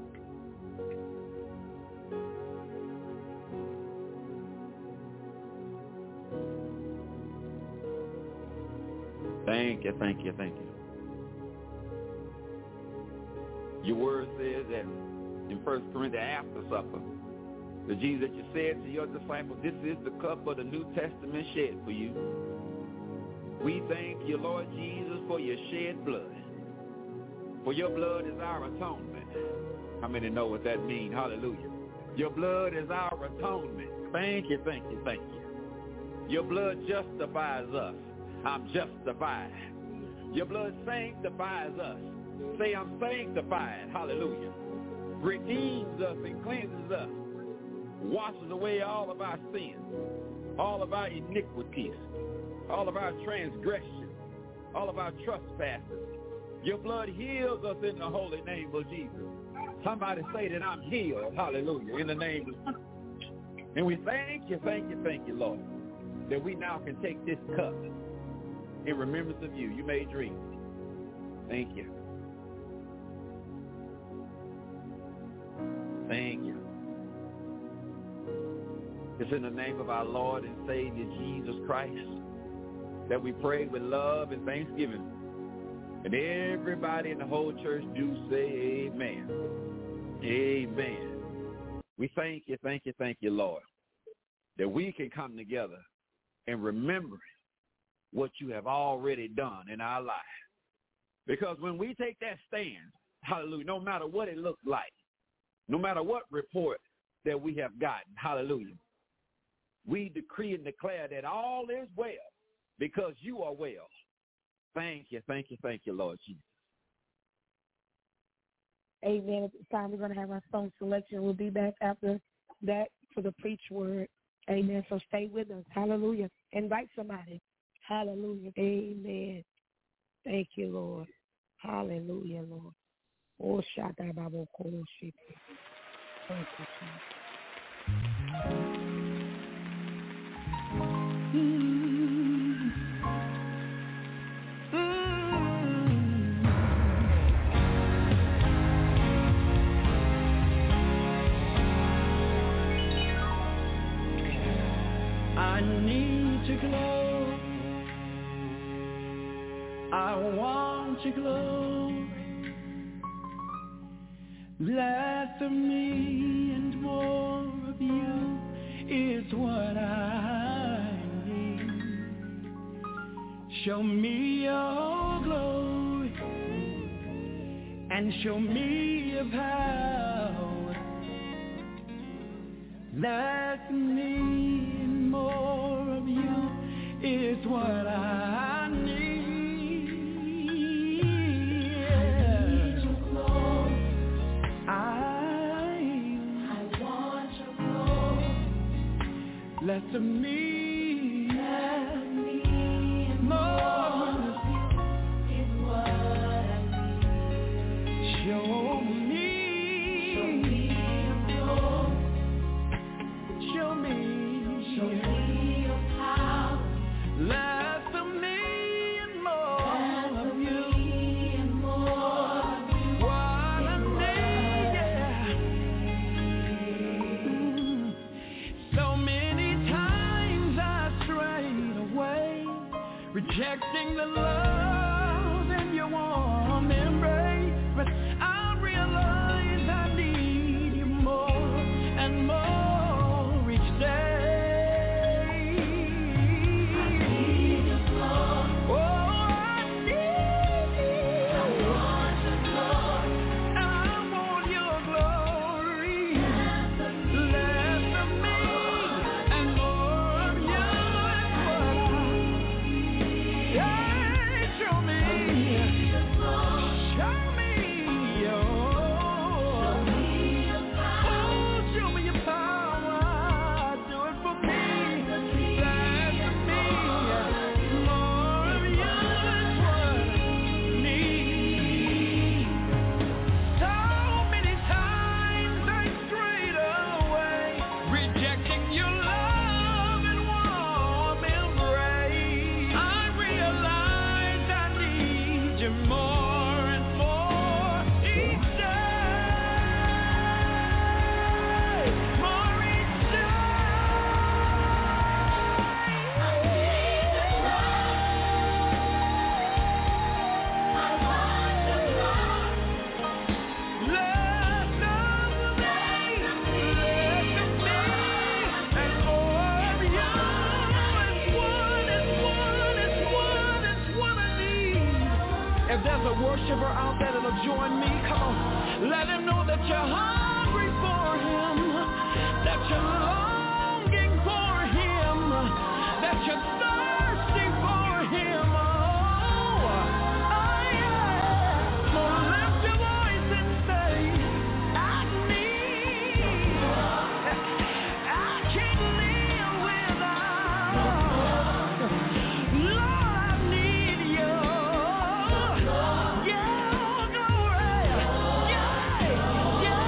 Thank you, thank you, thank you. Your word says that in First Corinthians, after supper, the Jesus that you said to your disciples, this is the cup of the New Testament shed for you. We thank you, Lord Jesus, for your shed blood. For your blood is our atonement. How many know what that means? Hallelujah. Your blood is our atonement. Thank you, thank you, thank you. Your blood justifies us. I'm justified. Your blood sanctifies us. Say, I'm sanctified. Hallelujah. Redeems us and cleanses us. Washes away all of our sins, all of our iniquities, all of our transgressions, all of our trespasses. Your blood heals us in the holy name of Jesus. Somebody say that I'm healed. Hallelujah. In the name of Jesus. And we thank you, thank you, thank you, Lord, that we now can take this cup in remembrance of you. You may drink. Thank you. Thank you. It's in the name of our Lord and Savior, Jesus Christ, that we pray with love and thanksgiving. And everybody in the whole church do say amen. Amen. We thank you, thank you, thank you, Lord, that we can come together and remember what you have already done in our lives. Because when we take that stand, hallelujah, no matter what it looks like, no matter what report that we have gotten, hallelujah, we decree and declare that all is well because you are well. Thank you, thank you, thank you, Lord Jesus. Amen. At this time, we're going to have our song selection. We'll be back after that for the preach word. Amen. So stay with us. Hallelujah. Invite somebody. Hallelujah. Amen. Thank you, Lord. Hallelujah, Lord. Oh, Shaddai Babo Koro Shita. Thank you, Jesus. I need to glow. I want to glow. Less of me and more of you is what I need. Show me your glory and show me your power. Less of me and more of you is what I need. Less of me, less of me, and more of you is what I need. Show me, show me your glory. Show me, show me your power. Less of me and more less of you, and more of you. What I need, yeah. Mm. So many rejecting the love in your warm embrace, but I realize I need you more and more each day. I need your glory. Oh, I need you. I want your glory. I want your glory. Less of me, less of me and more of you. Show me, show me, oh, show me your power. Oh, show me your power. Do it for me. Less of me, more of you is what I need. So many times I strayed away, rejecting your love and warm embrace. I realize I need you more and more each day, more each day. I need your love. I want your love. Less of me, less of me, and more of you is what, is what, is what, is what I need. If there's a worshiper out there that'll join me, come on. Let him know that you're hungry for him, that you're longing for him, that you're thirsty for him. Oh, oh yeah. So lift your voice and say, I need, I can't live without. Lord, I need you. Yeah, glory. Yeah, yeah.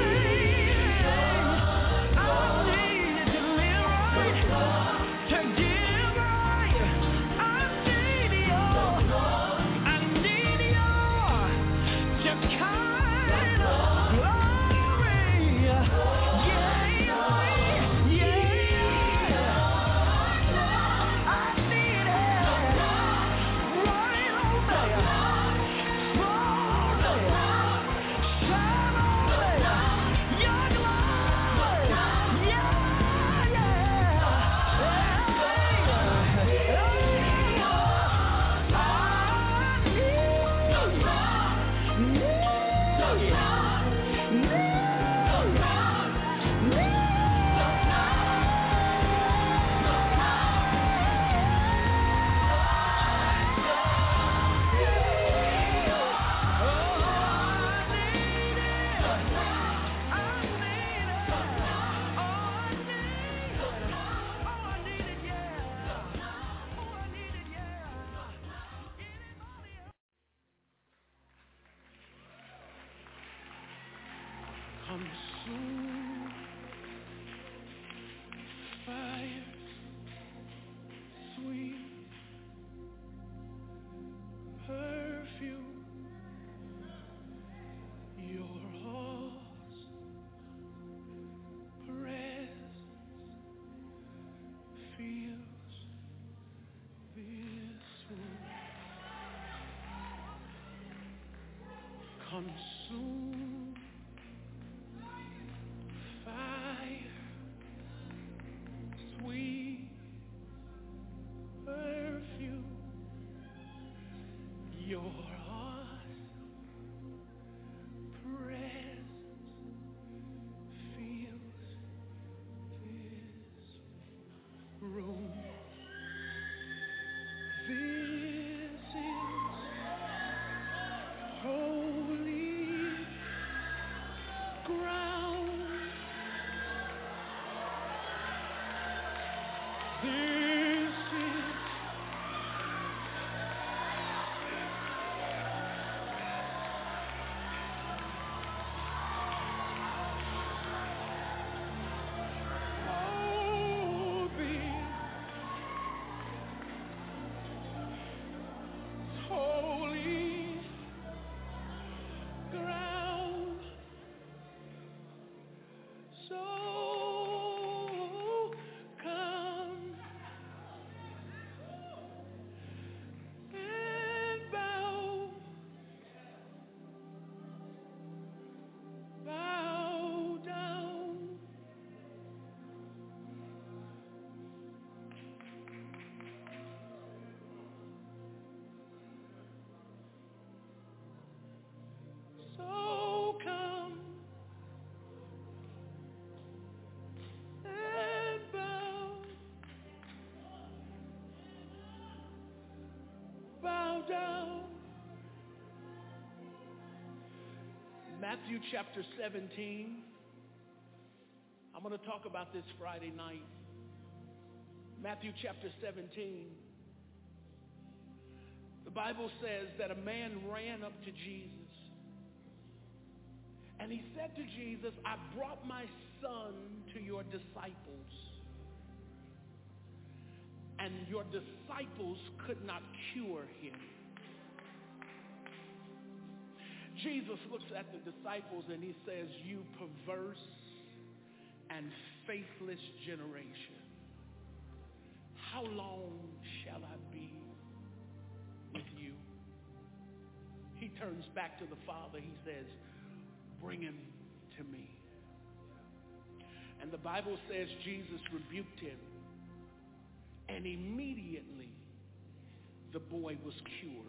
I need you to live right, to give right. I need Consume fire, sweet perfume, your awesome presence fills this room. Consume fire, sweet perfume, your awesome presence fills this room. This is holy ground. This is holy ground. So come and bow, bow down. So come and bow, bow down. Matthew chapter seventeen. I'm going to talk about this Friday night. Matthew chapter seventeen. The Bible says that a man ran up to Jesus. And he said to Jesus, I brought my son to your disciples, and your disciples could not cure him. Jesus looks at the disciples and he says, you perverse and faithless generation, how long shall I be with you? He turns back to the Father. He says, bring him to me. And the Bible says Jesus rebuked him, and immediately the boy was cured.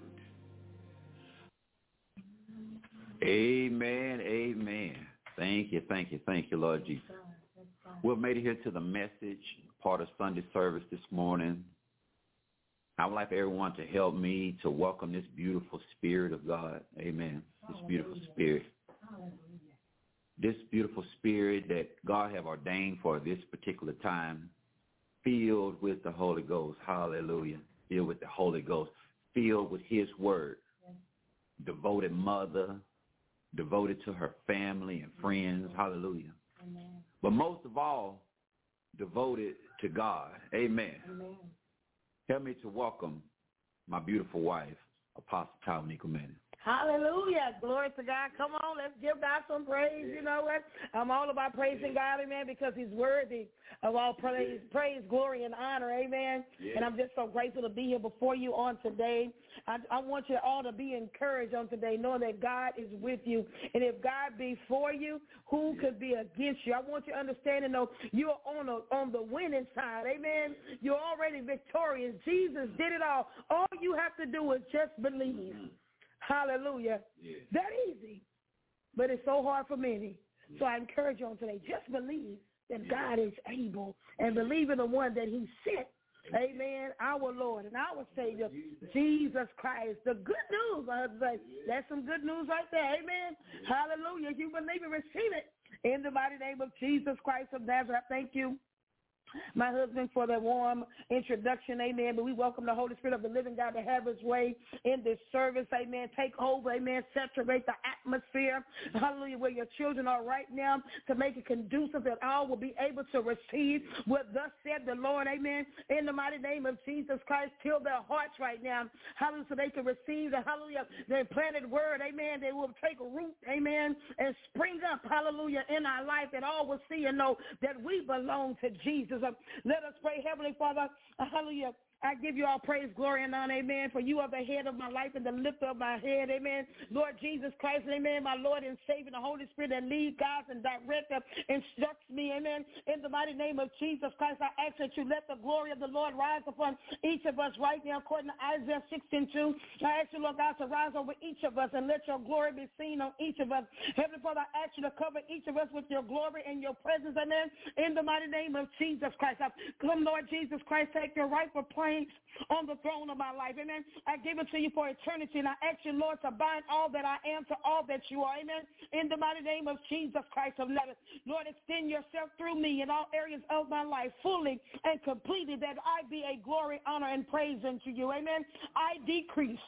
Amen, amen. Thank you, thank you, thank you, Lord Jesus. We've made it here to the message, part of Sunday service this morning. I would like everyone to help me to welcome this beautiful Spirit of God. Amen. This beautiful Spirit. This beautiful Spirit that God have ordained for this particular time, filled with the Holy Ghost. Hallelujah. Filled with the Holy Ghost. Filled with his word. Devoted mother. Devoted to her family and friends. Hallelujah. Amen. But most of all, devoted to God. Amen. Amen. Help me to welcome my beautiful wife, Apostle Tawanika Manning. Hallelujah. Glory to God. Come on, let's give God some praise. You know what? I'm all about praising God, amen, because he's worthy of all praise, praise, glory, and honor, amen. Yeah. And I'm just so grateful to be here before you on today. I, I want you all to be encouraged on today, knowing that God is with you. And if God be for you, who yeah. could be against you? I want you to understand and know you're on, a, on the winning side, amen. You're already victorious. Jesus did it all. All you have to do is just believe. Mm-hmm. Hallelujah. Yeah. That easy, but it's so hard for many. Yeah. So I encourage you on today, just believe that yeah. God is able and believe in the one that he sent. Yeah. Amen. Our Lord and our Savior, Jesus, Jesus Christ. The good news, I would say, yeah. that's some good news right there. Amen. Yeah. Hallelujah. You believe and receive it in the mighty name of Jesus Christ of Nazareth. I thank you. my husband, for the warm introduction, amen. But we welcome the Holy Spirit of the living God to have his way in this service, amen. Take over, amen. Saturate the atmosphere, hallelujah, where your children are right now, to make it conducive that all will be able to receive what thus said the Lord, amen. In the mighty name of Jesus Christ, till their hearts right now, hallelujah, so they can receive the, hallelujah, the implanted word, amen. They will take root, amen, and spring up, hallelujah, in our life, that all will see and know that we belong to Jesus. Let us pray. Heavenly Father, hallelujah. I give you all praise, glory, and honor, amen, for you are the head of my life and the lift of my head, amen. Lord Jesus Christ, amen, my Lord and Savior, the Holy Spirit that leads, guides, and directs, instructs me, amen. In the mighty name of Jesus Christ, I ask that you let the glory of the Lord rise upon each of us right now, according to Isaiah sixteen two. I ask you, Lord God, to rise over each of us and let your glory be seen on each of us. Heavenly Father, I ask you to cover each of us with your glory and your presence, amen. In the mighty name of Jesus Christ, I come, Lord Jesus Christ, take your rightful place on the throne of my life, amen. I give it to you for eternity, and I ask you, Lord, to bind all that I am to all that you are, amen. In the mighty name of Jesus Christ of Nazareth, Lord, extend yourself through me in all areas of my life, fully and completely, that I be a glory, honor, and praise unto you, amen. I decrease,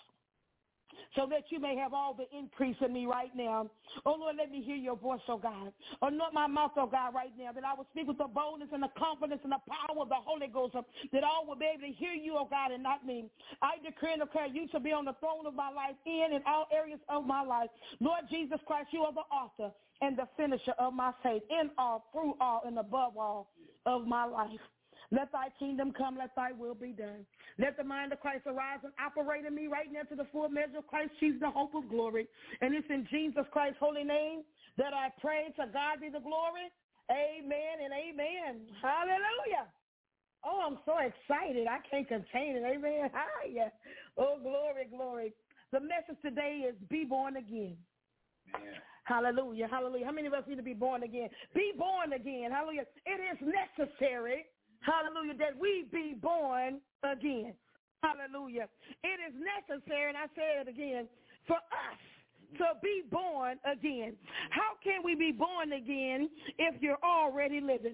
so that you may have all the increase in me right now. Oh, Lord, let me hear your voice, oh God. Anoint my mouth, oh God, right now, that I will speak with the boldness and the confidence and the power of the Holy Ghost, that all will be able to hear you, oh God, and not me. I decree and declare you to be on the throne of my life, in and all areas of my life. Lord Jesus Christ, you are the author and the finisher of my faith, in all, through all, and above all of my life. Let thy kingdom come, let thy will be done. Let the mind of Christ arise and operate in me right now to the full measure of Christ Jesus, the hope of glory. And it's in Jesus Christ's holy name that I pray. To God be the glory. Amen and amen. Hallelujah. Oh, I'm so excited. I can't contain it. Amen. Hi. Oh, glory, glory. The message today is be born again. Amen. Hallelujah. Hallelujah. How many of us need to be born again? Be born again. Hallelujah. It is necessary, hallelujah, that we be born again. Hallelujah. It is necessary, and I say it again, for us to be born again. How can we be born again if you're already living?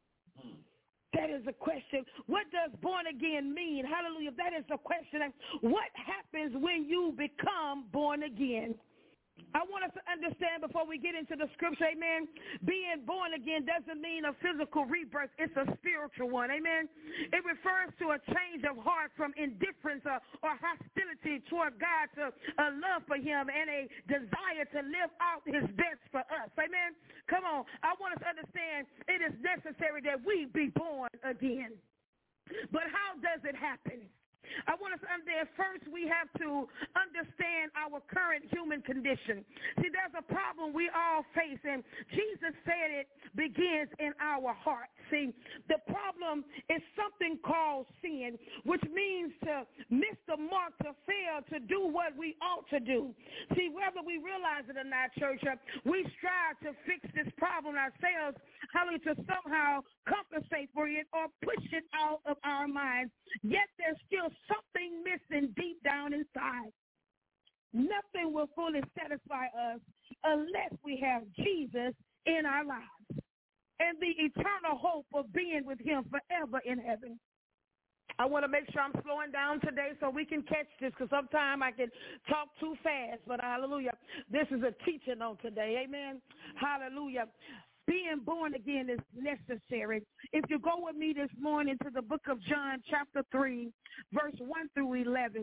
That is a question. What does born again mean? Hallelujah. That is the question. What happens when you become born again? I want us to understand before we get into the scripture, amen, being born again doesn't mean a physical rebirth. It's a spiritual one, amen. It refers to a change of heart from indifference or, or hostility toward God to a love for him and a desire to live out his best for us, amen. Come on. I want us to understand it is necessary that we be born again. But how does it happen? I want us to understand first we have to understand our current human condition. See, there's a problem we all face, and Jesus said it begins in our heart. See, the problem is something called sin, which means to miss the mark, to fail to do what we ought to do. See, whether we realize it or not, church, we strive to fix this problem ourselves, hallelujah, to somehow compensate for it or push it out of our minds. Yet there's still something missing deep down inside. Nothing will fully satisfy us unless we have Jesus in our lives and the eternal hope of being with him forever in heaven. I want to make sure I'm slowing down today so we can catch this, because sometimes I can talk too fast, but hallelujah, this is a teaching on today, amen, hallelujah. Being born again is necessary. If you go with me this morning to the book of John, chapter three, verse one through eleven.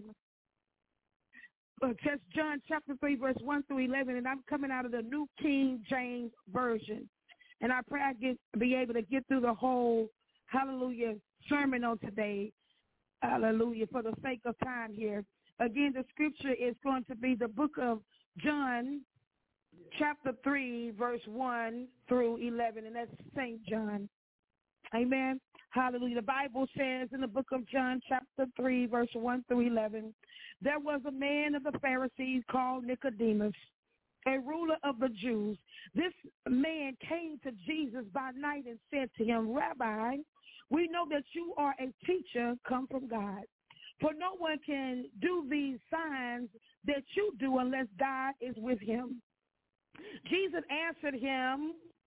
Uh, just John chapter three, verse one through eleven, and I'm coming out of the New King James Version. And I pray I get be able to get through the whole, hallelujah, sermon on today. Hallelujah, for the sake of time here. Again, the scripture is going to be the book of John, chapter three, verse one through eleven, and that's Saint John. Amen. Hallelujah. The Bible says in the book of John, chapter three, verse one through eleven, there was a man of the Pharisees called Nicodemus, a ruler of the Jews. This man came to Jesus by night and said to him, Rabbi, we know that you are a teacher come from God. For no one can do these signs that you do unless God is with him. Jesus answered him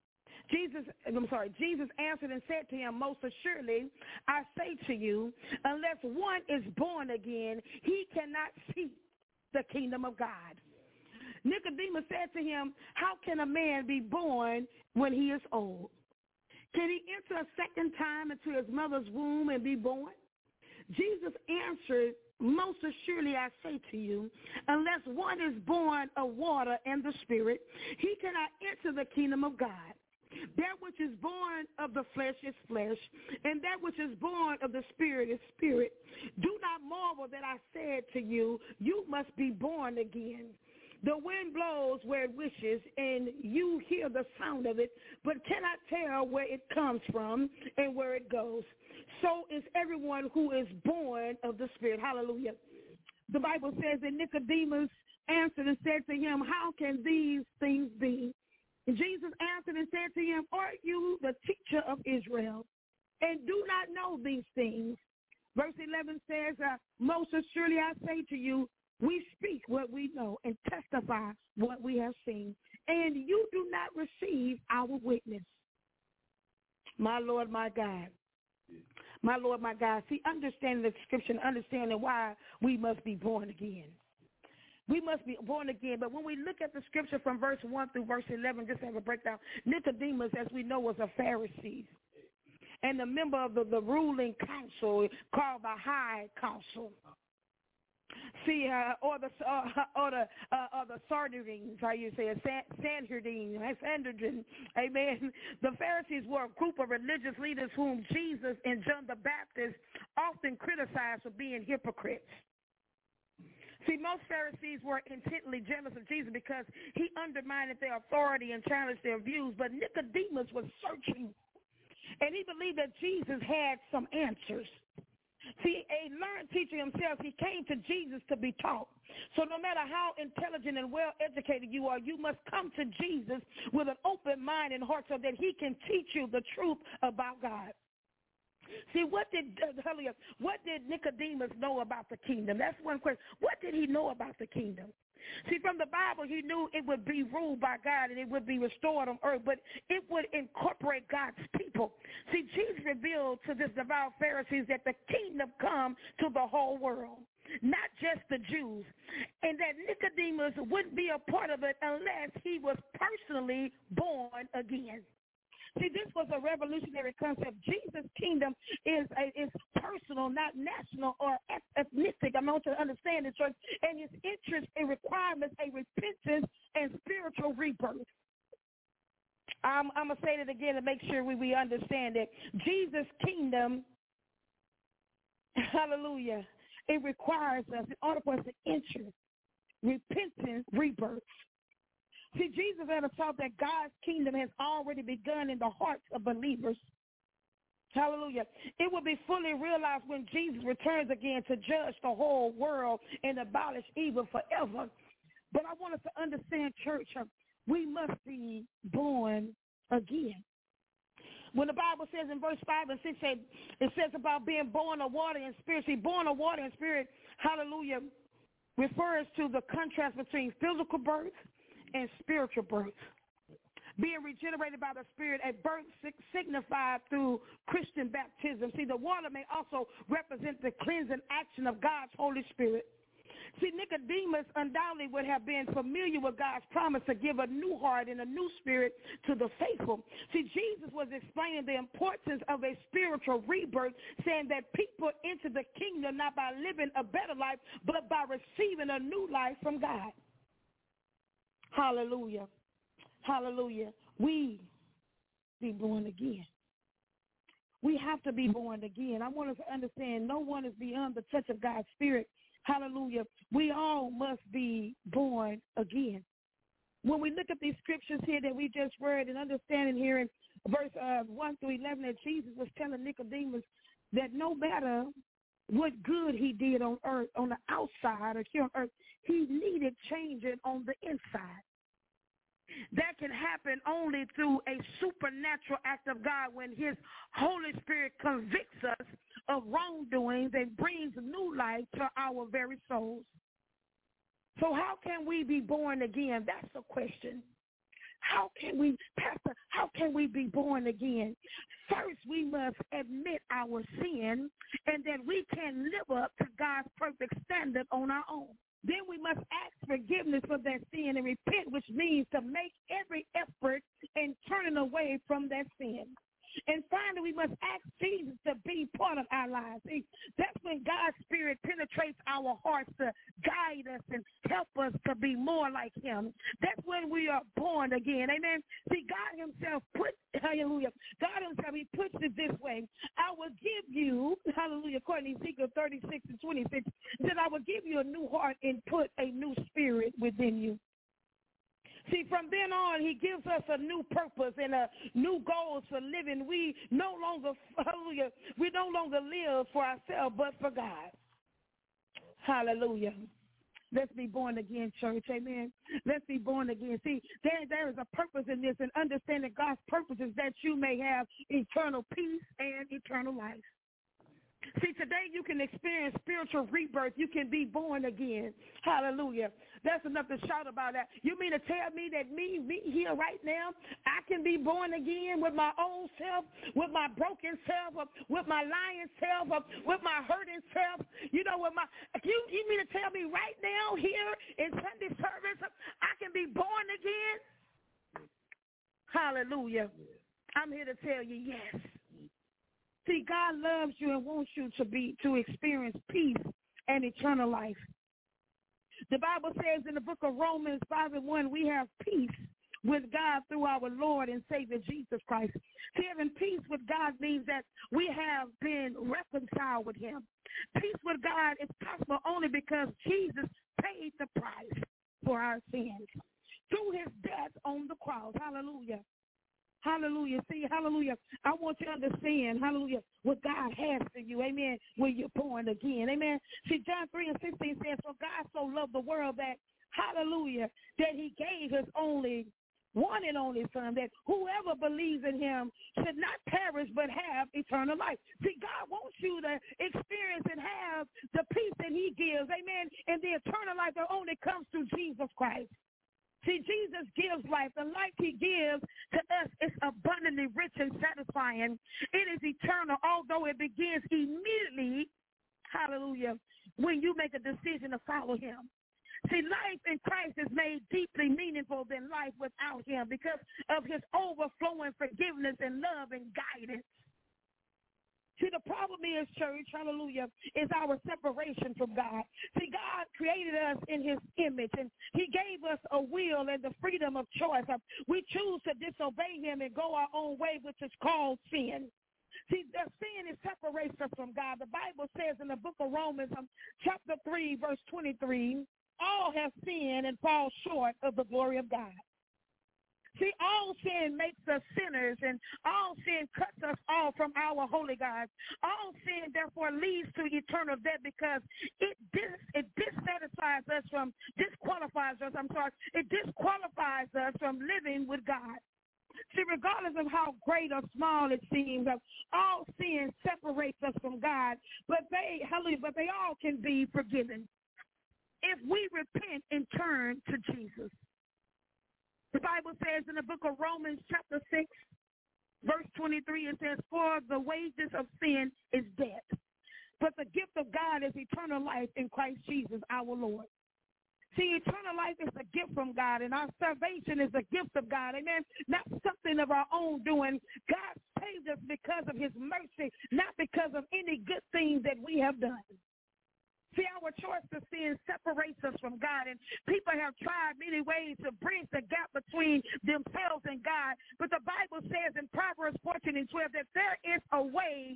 Jesus, I'm sorry, Jesus answered and said to him, most assuredly, I say to you, unless one is born again, he cannot see the kingdom of God. Nicodemus said to him, how can a man be born when he is old? Can he enter a second time into his mother's womb and be born? Jesus answered, most assuredly I say to you, unless one is born of water and the Spirit, he cannot enter the kingdom of God. That which is born of the flesh is flesh, and that which is born of the Spirit is spirit. Do not marvel that I said to you, you must be born again. The wind blows where it wishes, and you hear the sound of it, but cannot tell where it comes from and where it goes. So is everyone who is born of the Spirit. Hallelujah. The Bible says that Nicodemus answered and said to him, how can these things be? And Jesus answered and said to him, are you the teacher of Israel, and do not know these things? Verse eleven says, uh, most assuredly I say to you, we speak what we know and testify what we have seen, and you do not receive our witness. My Lord, my God. My Lord, my God. See, understanding the scripture and understanding why we must be born again. We must be born again. But when we look at the scripture from verse one through verse eleven, just have a breakdown. Nicodemus, as we know, was a Pharisee and a member of the, the ruling council called the High Council. See, uh, or the uh, or the uh, or the Sanhedrin, how you say it, Sanhedrin, Sanhedrin, amen. The Pharisees were a group of religious leaders whom Jesus and John the Baptist often criticized for being hypocrites. See, most Pharisees were intently jealous of Jesus because he undermined their authority and challenged their views. But Nicodemus was searching, and he believed that Jesus had some answers. See, a learned teacher himself, he came to Jesus to be taught. So no matter how intelligent and well-educated you are, you must come to Jesus with an open mind and heart so that he can teach you the truth about God. See, what did uh, what did Nicodemus know about the kingdom? That's one question. What did he know about the kingdom? See, from the Bible, he knew it would be ruled by God and it would be restored on earth, but it would incorporate God's people. See, Jesus revealed to this devout Pharisees that the kingdom come to the whole world, not just the Jews, and that Nicodemus wouldn't be a part of it unless he was personally born again. See, this was a revolutionary concept. Jesus' kingdom is a, is personal, not national or ethnic. I want you to understand this, church. And his interest and requirements, a repentance and spiritual rebirth. I'm, I'm going to say it again to make sure we, we understand it. Jesus' kingdom, hallelujah, it requires us, in order for us to enter, repentance, rebirth. See, Jesus had a thought that God's kingdom has already begun in the hearts of believers. Hallelujah. It will be fully realized when Jesus returns again to judge the whole world and abolish evil forever. But I want us to understand, church, we must be born again. When the Bible says in verse five and six, it says about being born of water and spirit. See, born of water and spirit, hallelujah, refers to the contrast between physical birth and spiritual birth. Being regenerated by the Spirit, a birth signified through Christian baptism. See, the water may also represent the cleansing action of God's Holy Spirit. See, Nicodemus undoubtedly would have been familiar with God's promise to give a new heart and a new spirit to the faithful. See, Jesus was explaining the importance of a spiritual rebirth, saying that people enter the kingdom not by living a better life, but by receiving a new life from God. Hallelujah. Hallelujah. We be born again. We have to be born again. I want us to understand no one is beyond the touch of God's Spirit. Hallelujah. We all must be born again. When we look at these scriptures here that we just read and understanding here in verse uh, one through eleven, that Jesus was telling Nicodemus that no matter what good he did on earth, on the outside or here on earth, he needed changing on the inside. That can happen only through a supernatural act of God when his Holy Spirit convicts us of wrongdoings and brings new life to our very souls. So how can we be born again? That's the question. how can we, Pastor, how can we be born again? First, we must admit our sin and that we can't live up to God's perfect standard on our own. Then we must ask forgiveness for that sin and repent, which means to make every effort in turning away from that sin. And finally, we must ask Jesus to be part of our lives. See, that's when God's Spirit penetrates our hearts to guide us and help us to be more like him. That's when we are born again. Amen. See, God himself put, hallelujah, God himself, he puts it this way. I will give you, hallelujah, according to Ezekiel thirty-six and twenty-six, that I will give you a new heart and put a new spirit within you. See, from then on, he gives us a new purpose and a new goals for living. We no longer, hallelujah, we no longer live for ourselves, but for God. Hallelujah. Let's be born again, church. Amen. Let's be born again. See, there, there is a purpose in this, and understanding God's purpose is that you may have eternal peace and eternal life. See, today you can experience spiritual rebirth. You can be born again. Hallelujah. That's enough to shout about that. You mean to tell me that me, me here right now, I can be born again with my old self, with my broken self, with my lying self, with my hurting self? You know, with my, you, you mean to tell me right now here in Sunday service, I can be born again? Hallelujah. I'm here to tell you yes. See, God loves you and wants you to be to experience peace and eternal life. The Bible says in the book of Romans five and one, we have peace with God through our Lord and Savior Jesus Christ. See, having peace with God means that we have been reconciled with him. Peace with God is possible only because Jesus paid the price for our sins through his death on the cross. Hallelujah. Hallelujah. See, hallelujah. I want you to understand, hallelujah, what God has for you, amen, when you're born again, amen. See, John three and sixteen says, for God so loved the world that, hallelujah, that he gave his only, one and only son, that whoever believes in him should not perish but have eternal life. See, God wants you to experience and have the peace that he gives, amen, and the eternal life that only comes through Jesus Christ. See, Jesus gives life. The life he gives to us is abundantly rich and satisfying. It is eternal, although it begins immediately, hallelujah, when you make a decision to follow him. See, life in Christ is made deeply meaningful than life without him because of his overflowing forgiveness and love and guidance. See, the problem is, church, hallelujah, is our separation from God. See, God created us in his image, and he gave us a will and the freedom of choice. We choose to disobey him and go our own way, which is called sin. See, the sin is separates us from God. The Bible says in the book of Romans, um, chapter three, verse twenty-three, all have sinned and fall short of the glory of God. See, all sin makes us sinners, and all sin cuts us off from our holy God. All sin, therefore, leads to eternal death because it dis- it dissatisfies us from, disqualifies us, I'm sorry, it disqualifies us from living with God. See, regardless of how great or small it seems, all sin separates us from God, but they, hallelujah, but they all can be forgiven if we repent and turn to Jesus. The Bible says in the book of Romans chapter six, verse twenty-three, it says, for the wages of sin is death, but the gift of God is eternal life in Christ Jesus our Lord. See, eternal life is a gift from God, and our salvation is a gift of God, amen, not something of our own doing. God saved us because of his mercy, not because of any good things that we have done. See, our choice to sin separates us from God, and people have tried many ways to bridge the gap between themselves and God. But the Bible says in Proverbs fourteen and twelve that there is a way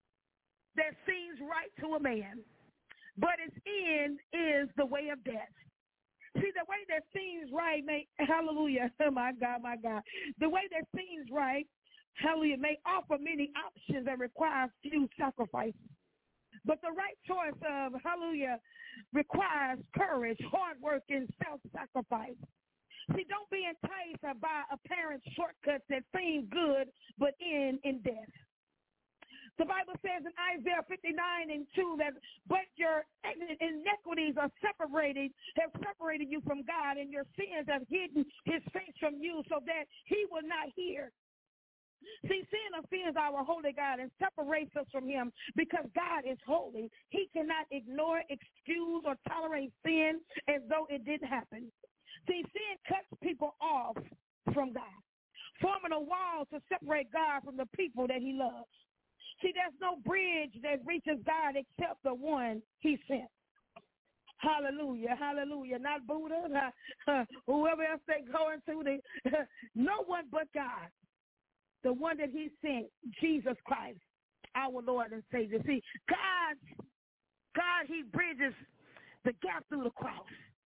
that seems right to a man, but its end is the way of death. See, the way that seems right may, hallelujah, oh my God, my God, the way that seems right, hallelujah, may offer many options and requires few sacrifices. But the right choice of, hallelujah, requires courage, hard work, and self-sacrifice. See, don't be enticed by apparent shortcuts that seem good but end in death. The Bible says in Isaiah fifty-nine and two that, but your iniquities are separated, have separated you from God, and your sins have hidden his face from you so that he will not hear. See, sin offends our holy God and separates us from him because God is holy. He cannot ignore, excuse, or tolerate sin as though it didn't happen. See, sin cuts people off from God, forming a wall to separate God from the people that he loves. See, there's no bridge that reaches God except the one he sent. Hallelujah, hallelujah. Not Buddha, not, uh, whoever else they go into. They, uh, no one but God. The one that he sent, Jesus Christ, our Lord and Savior. See, God, God, he bridges the gap through the cross.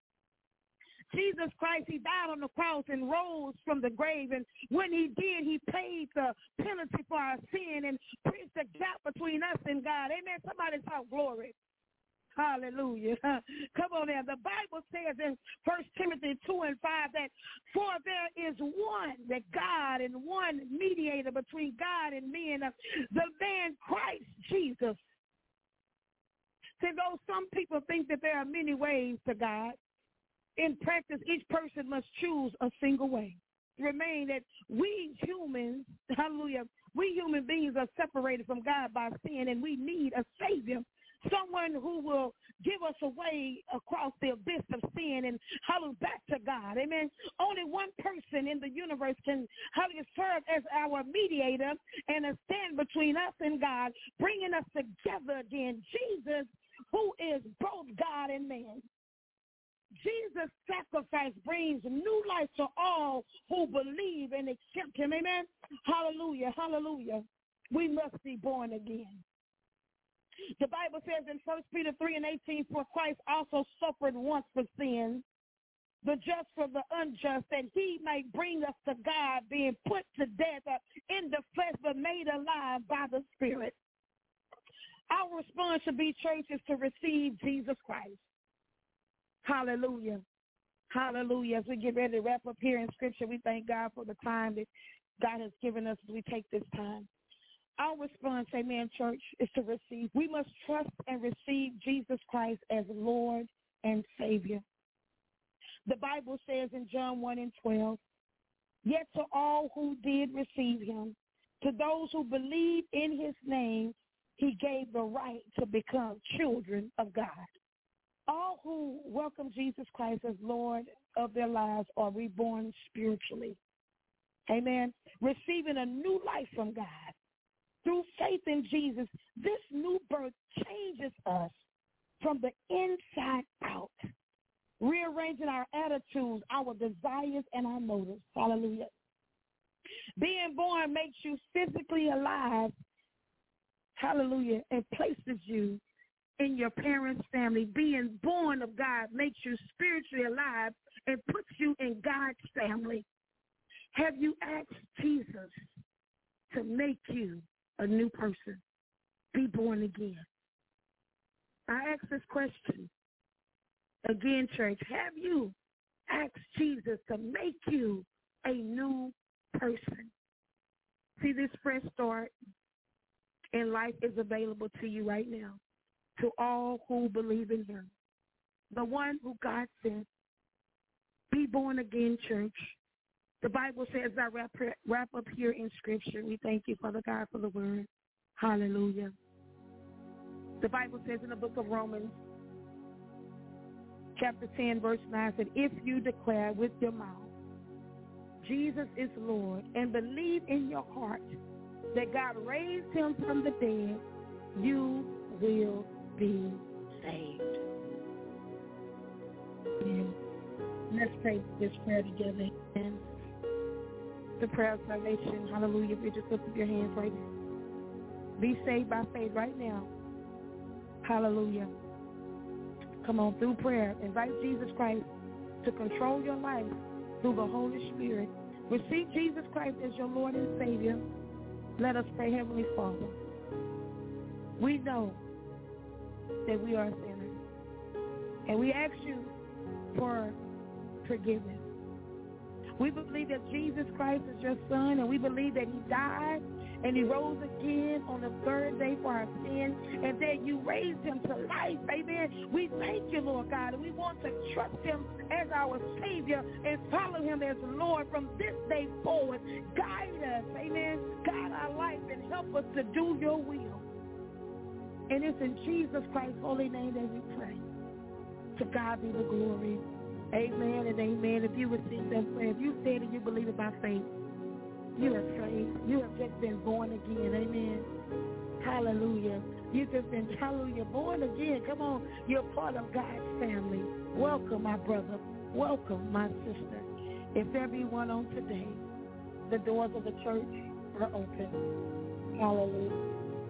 Jesus Christ, he died on the cross and rose from the grave. And when he did, he paid the penalty for our sin and bridged the gap between us and God. Amen. Somebody shout glory. Hallelujah. Come on now. The Bible says in First Timothy two and five that for there is one, that God, and one mediator between God and men, the man Christ Jesus. See, though some people think that there are many ways to God, in practice, each person must choose a single way. Remain that we humans, hallelujah, we human beings are separated from God by sin, and we need a Savior, someone who will give us a way across the abyss of sin and hallelujah back to God. Amen. Only one person in the universe can hallelujah serve as our mediator and a stand between us and God, bringing us together again. Jesus, who is both God and man. Jesus' sacrifice brings new life to all who believe and accept him. Amen. Hallelujah. Hallelujah. We must be born again. The Bible says in First Peter three and eighteen, for Christ also suffered once for sin, the just for the unjust, that he might bring us to God, being put to death in the flesh, but made alive by the Spirit. Our response should be, church, is to receive Jesus Christ. Hallelujah. Hallelujah. As we get ready to wrap up here in Scripture, we thank God for the time that God has given us as we take this time. Our response, amen, church, is to receive. We must trust and receive Jesus Christ as Lord and Savior. The Bible says in John one and twelve, yet to all who did receive him, to those who believe in his name, he gave the right to become children of God. All who welcome Jesus Christ as Lord of their lives are reborn spiritually. Amen. Receiving a new life from God. Through faith in Jesus, this new birth changes us from the inside out, rearranging our attitudes, our desires, and our motives. Hallelujah. Being born makes you physically alive, hallelujah, and places you in your parents' family. Being born of God makes you spiritually alive and puts you in God's family. Have you asked Jesus to make you a new person? Be born again. I ask this question again, church. Have you asked Jesus to make you a new person? See, this fresh start in life is available to you right now, to all who believe in him, the one who God sent. Be born again, church. The Bible says, I wrap, wrap up here in Scripture. We thank you, Father God, for the word. Hallelujah. The Bible says in the book of Romans, chapter ten, verse nine, said, if you declare with your mouth Jesus is Lord and believe in your heart that God raised him from the dead, you will be saved. Amen. Let's pray this prayer together. Amen. The prayer of salvation. Hallelujah. If you just lift up your hands right now. Be saved by faith right now. Hallelujah. Come on, through prayer, invite Jesus Christ to control your life through the Holy Spirit. Receive Jesus Christ as your Lord and Savior. Let us pray. Heavenly Father, we know that we are sinners, and we ask you for forgiveness. We believe that Jesus Christ is your Son, and we believe that he died and he rose again on the third day for our sin, and then you raised him to life, amen. We thank you, Lord God, and we want to trust him as our Savior and follow him as Lord from this day forward. Guide us, amen. Guide our life and help us to do your will. And it's in Jesus Christ's holy name that we pray. To God be the glory. Amen and amen. If you receive that prayer, if you said and you believe it by faith, you are saved. You have just been born again. Amen. Hallelujah. You've just been, hallelujah, born again. Come on. You're part of God's family. Welcome, my brother. Welcome, my sister. If everyone on today, the doors of the church are open. Hallelujah.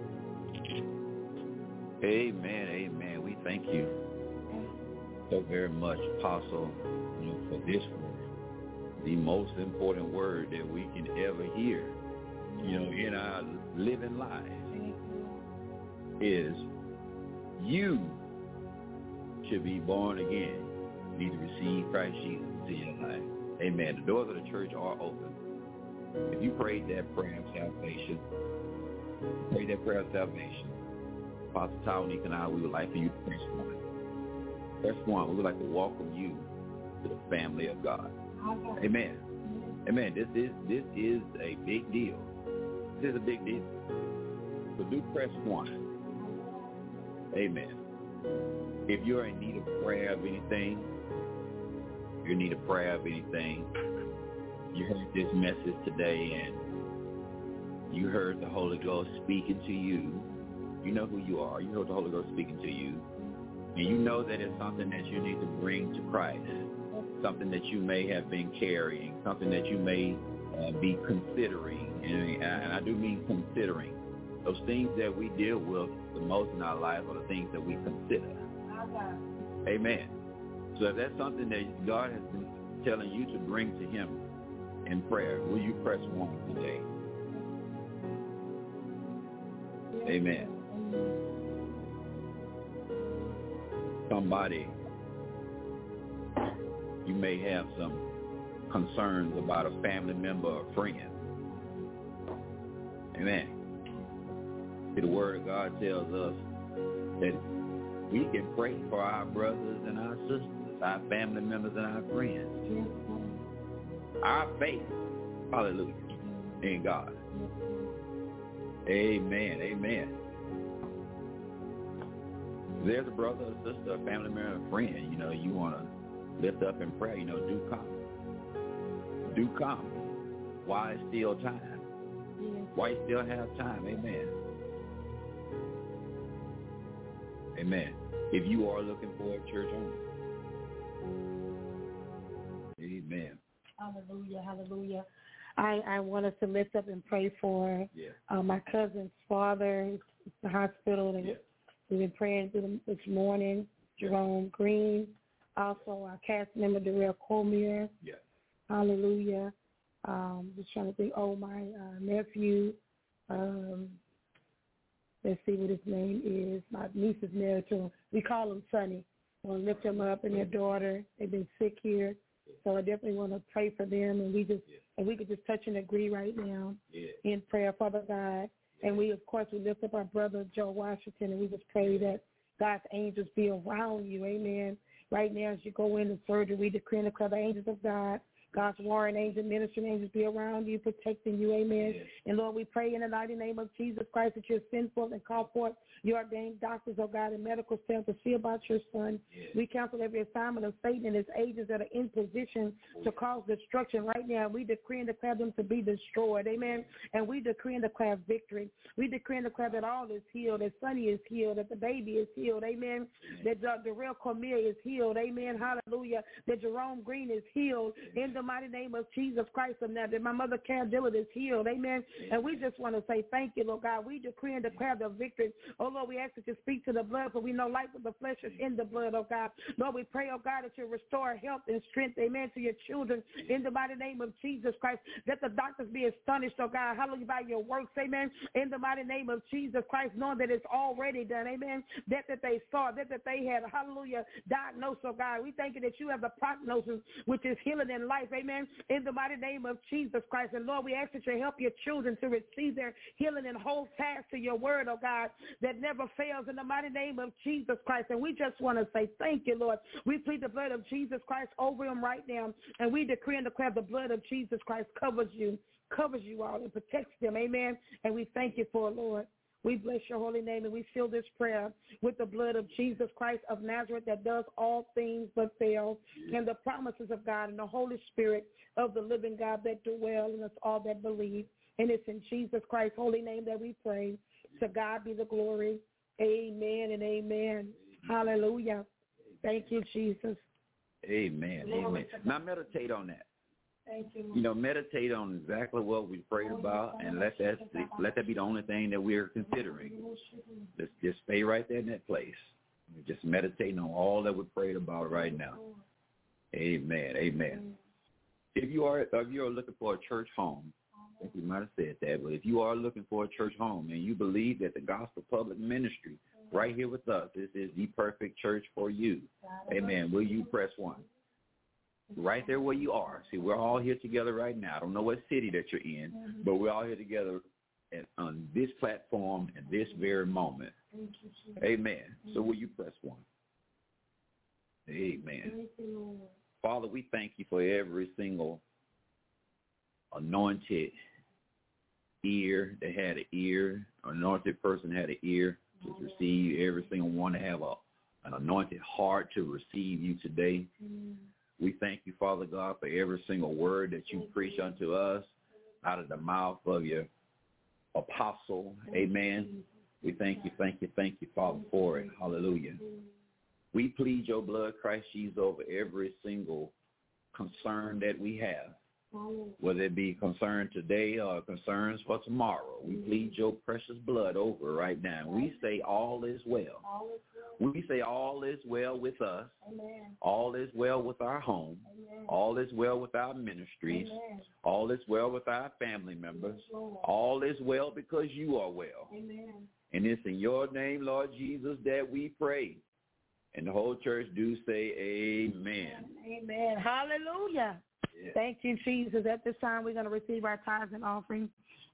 Amen, amen. We thank you so very much, Apostle, you know, for this word, the most important word that we can ever hear, you know, in our living lives, is you should be born again. You need to receive Christ Jesus into your life. Amen. The doors of the church are open. If you prayed that prayer of salvation, pray that prayer of salvation, Apostle Townique and I, we would like for you to press one. Press one. We would like to welcome you to the family of God. Amen. Amen. This is this is a big deal. This is a big deal. So do press one. Amen. If you're in need of prayer of anything, you're in need of prayer of anything, you heard this message today and you heard the Holy Ghost speaking to you. You know who you are. You heard the Holy Ghost speaking to you. And you know that it's something that you need to bring to Christ, something that you may have been carrying, something that you may uh, be considering. And, and I do mean considering. Those things that we deal with the most in our life are the things that we consider. Amen. So if that's something that God has been telling you to bring to him in prayer, will you press one today? Amen. Somebody, you may have some concerns about a family member or friend. Amen. The Word of God tells us that we can pray for our brothers and our sisters, our family members and our friends. Our faith, hallelujah, in God. Amen, amen. There's a brother or sister, a family member, a friend, you know, you want to lift up in prayer, you know, do come. Do come. While it's still time. While you still have time, amen. Amen. If you are looking for a church home. Amen. Hallelujah, hallelujah. I, I want us to lift up and pray for yeah. uh, my cousin's father in the hospital. And yeah. We've been praying for him this morning, Jerome yeah. Green. Also, our cast member, Darrell Cormier. Yeah. Hallelujah. Um, just trying to think, oh, my uh, nephew, um, let's see what his name is. My niece is married to him. We call him Sonny. I want to lift him up and their daughter. They've been sick here. So I definitely want to pray for them, and we just yeah. and we could just touch and agree right now yeah. in prayer, Father God. Yeah. And we, of course, we lift up our brother Joe Washington, and we just pray that God's angels be around you, amen. Right now, as you go into surgery, we decree and declare the angels of God, God's warring angels, ministering angels be around you, protecting you, amen. Yes. And, Lord, we pray in the mighty name of Jesus Christ that you send forth and call forth your ordained doctors, oh God, and medical staff to see about your son. Yes. We cancel every assignment of Satan and his agents that are in position to cause destruction right now. We decree and declare them to be destroyed, amen. And we decree and declare victory. We decree and declare that all is healed, that Sonny is healed, that the baby is healed, amen. That uh, Darrell Cormier is healed, amen, hallelujah. That Jerome Green is healed in the mighty name of Jesus Christ of Nazareth. My mother Karen Dillard is healed, amen. And we just want to say thank you, Lord God. We decree and declare the victory. Oh, Lord, we ask that you speak to the blood, for we know life of the flesh is in the blood, oh God. Lord, we pray, oh God, that you restore health and strength, amen, to your children in the mighty name of Jesus Christ. Let the doctors be astonished, oh God, hallelujah, by your works, amen, in the mighty name of Jesus Christ, knowing that it's already done, amen, that that they saw, that that they had, hallelujah, diagnosed, oh God. We thank you that you have the prognosis, which is healing in life, amen, in the mighty name of Jesus Christ. And Lord, we ask that you help your children to receive their healing and hold fast to your word, oh God, that never fails in the mighty name of Jesus Christ. And we just want to say thank you, Lord. We plead the blood of Jesus Christ over them right now, and we decree and declare the blood of Jesus Christ covers you, covers you all and protects them, amen. And we thank you for it, Lord. We bless your holy name, and we seal this prayer with the blood of Jesus Christ of Nazareth that does all things but fail, and the promises of God and the Holy Spirit of the living God that dwell in us all that believe. And it's in Jesus Christ's holy name that we pray. To God be the glory. Amen and amen. Hallelujah. Thank you, Jesus. Amen. Amen. Now meditate on that. Thank you. You know, meditate on exactly what we prayed about, and let that let that be the only thing that we're considering. Just just stay right there in that place. Just meditating on all that we prayed about right now. Amen. Amen. If you are if you are looking for a church home, I think we might have said that, but if you are looking for a church home and you believe that the Gospel Public Ministry right here with us, this is the perfect church for you. Amen. Will you press one? Right there where you are. See, we're all here together right now. I don't know what city that you're in, mm-hmm. but we're all here together at, on this platform at this very moment. Amen. Mm-hmm. So will you press one? Amen. Father, we thank you for every single anointed ear that had an ear, anointed person had an ear to receive, every single one to have a, an anointed heart to receive you today. Mm-hmm. We thank you, Father God, for every single word that you preach unto us out of the mouth of your apostle. Amen. We thank you, thank you, thank you, Father, for it. Hallelujah. We plead your blood, Christ Jesus, over every single concern that we have, whether it be concern today or concerns for tomorrow. We plead your precious blood over right now. We say all is well. We say all is well with us. Amen. All is well with our home. Amen. All is well with our ministries. Amen. All is well with our family members. Yes, all is well because you are well. Amen. And it's in your name, Lord Jesus, that we pray. And the whole church do say amen. Amen. Hallelujah. Yeah. Thank you, Jesus. At this time, we're going to receive our tithes and offering.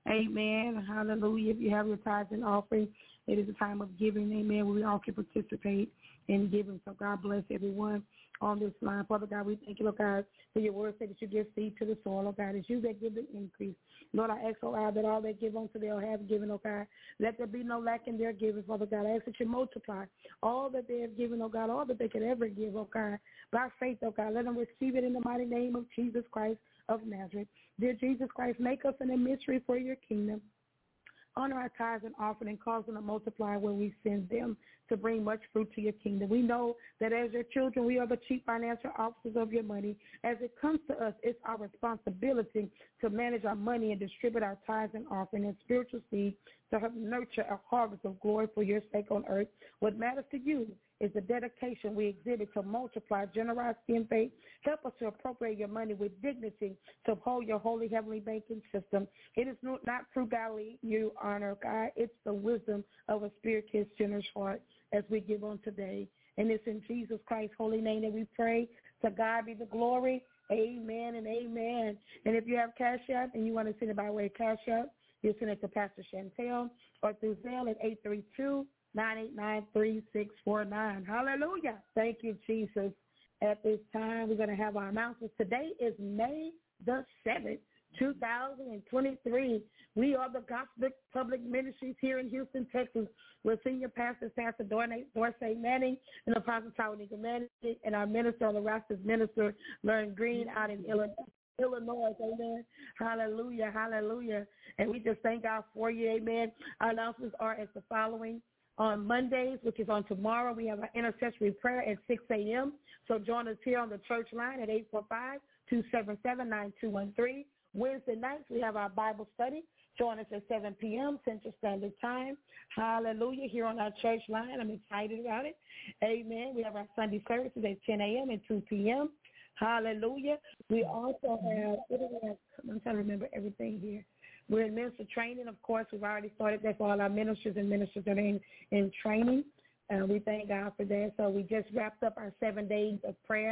Amen. Hallelujah. If you have your tithes and offering, it is a time of giving. Amen. Where we all can participate in giving. So God bless everyone on this line. Father God, we thank you, Lord God, for your word say that you give seed to the soil, Lord God. It's you that give the increase. Lord, I ask, oh God, that all that give unto they'll have given, oh God. Let there be no lack in their giving, Father God. I ask that you multiply all that they have given, oh God, all that they could ever give, oh God. By faith, oh God, let them receive it in the mighty name of Jesus Christ of Nazareth. Dear Jesus Christ, make us an emissary for your kingdom. Honor our tithes and offering and cause them to multiply when we send them to bring much fruit to your kingdom. We know that as your children, we are the chief financial officers of your money. As it comes to us, it's our responsibility to manage our money and distribute our tithes and offering and spiritual seed to help nurture a harvest of glory for your sake on earth. What matters to you is the dedication we exhibit to multiply generosity and faith. Help us to appropriate your money with dignity to uphold your holy heavenly banking system. It is not frugality you honor, God. It's the wisdom of a spirit-kissed, generous heart as we give on today. And it's in Jesus Christ's holy name that we pray. To God be the glory. Amen and amen. And if you have Cash App and you want to send it by way of Cash App, you send it to Pastor Chantel or through Zelle at eight three two, nine eight nine, three six four nine. Hallelujah. Thank you, Jesus. At this time, we're going to have our announcements. Today is May the seventh, two thousand twenty-three. We are the Gospel Public Ministries here in Houston, Texas, with senior pastors, Pastor Dorsey Manning and Apostle Tawanika Manning, and our minister on the roster is Minister Lauren Green out in Illinois. Illinois, amen. Hallelujah, hallelujah. And we just thank God for you, amen. Our announcements are as the following. On Mondays, which is on tomorrow, we have our intercessory prayer at six a.m. So join us here on the church line at eight four five, two seven seven, nine two one three. Wednesday nights, we have our Bible study. Join us at seven p.m. Central Standard Time. Hallelujah, here on our church line. I'm excited about it. Amen. We have our Sunday services at ten a.m. and two p.m. Hallelujah. We also have, what do we have? I'm trying to remember everything here. We're in minister training, of course. We've already started that for all our ministers and ministers that are in, in training. Uh, we thank God for that. So we just wrapped up our seven days of prayer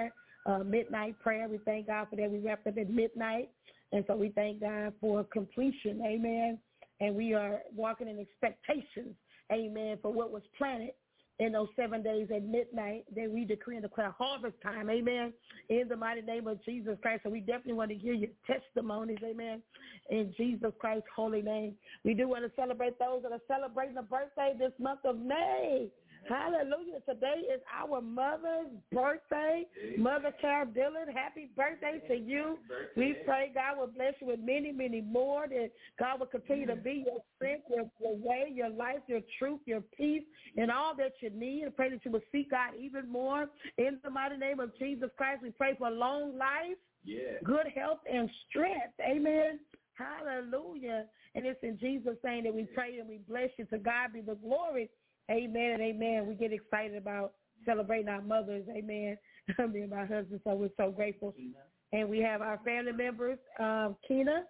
uh, midnight prayer. We thank God for that. We wrapped up at midnight, and so we thank God for completion, amen. And we are walking in expectations, amen, for what was planted in those seven days at midnight. Then we decree and declare harvest time, amen, in the mighty name of Jesus Christ. So we definitely want to hear your testimonies, amen, in Jesus Christ's holy name. We do want to celebrate those that are celebrating a birthday this month of May. Hallelujah. Today is our mother's birthday. Mother Carol Dillon, happy birthday to you. We pray God will bless you with many, many more, that God will continue to be your strength, your, your way, your life, your truth, your peace, and all that you need. I pray that you will seek God even more. In the mighty name of Jesus Christ, we pray for long life, yeah. good health, and strength. Amen. Hallelujah. And it's in Jesus' name that we pray and we bless you. To God be the glory. Amen and amen. We get excited about celebrating our mothers. Amen. Me and my husband, so we're so grateful. And we have our family members, um, Keena.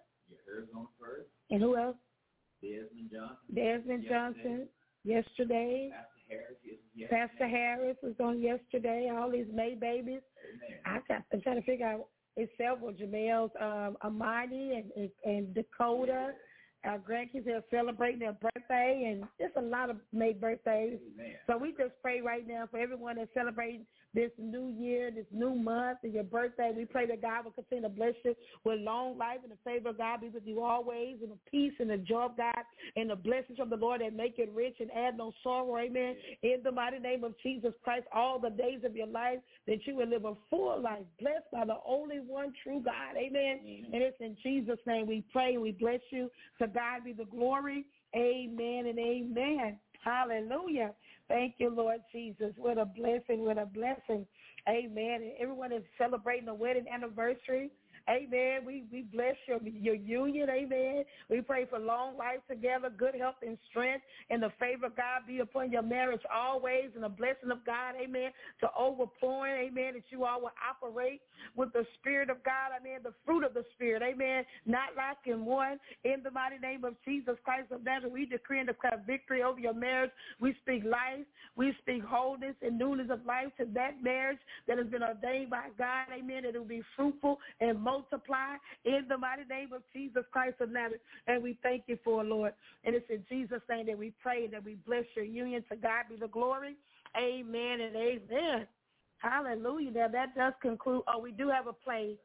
First. And who else? Desmond Johnson. Desmond Johnson. Yesterday. Pastor Harris. Yesterday. Pastor Harris was on yesterday. All these May babies. Amen. I got, I'm trying to figure out. It's several. Jamel's, um, Amani and, and, and Dakota. Our grandkids are celebrating their birthday, and just a lot of May birthdays. Amen. So we just pray right now for everyone that's celebrating this new year, this new month, and your birthday. We pray that God will continue to bless you with long life, and the favor of God be with you always, and the peace and the joy of God and the blessings of the Lord that make it rich and add no sorrow. Amen. In the mighty name of Jesus Christ, all the days of your life, that you will live a full life, blessed by the only one true God. Amen. Amen. And it's in Jesus' name we pray and we bless you. To God be the glory. Amen and amen. Hallelujah. Thank you, Lord Jesus. What a blessing, what a blessing. Amen. And everyone is celebrating a wedding anniversary. Amen. We we bless your your union. Amen. We pray for long life together, good health and strength, and the favor of God be upon your marriage always, and the blessing of God, amen, to overpouring, amen, that you all will operate with the Spirit of God, amen, the fruit of the Spirit, amen, not lacking one. In the mighty name of Jesus Christ of Nazareth, we decree and declare victory over your marriage. We speak life. We speak wholeness and newness of life to that marriage that has been ordained by God, amen, that it will be fruitful and multiply in the mighty name of Jesus Christ of Nazareth. And we thank you for it, Lord. And it's in Jesus' name that we pray, that we bless your union. To God be the glory. Amen and amen. Hallelujah. Now that does conclude. Oh, we do have a play.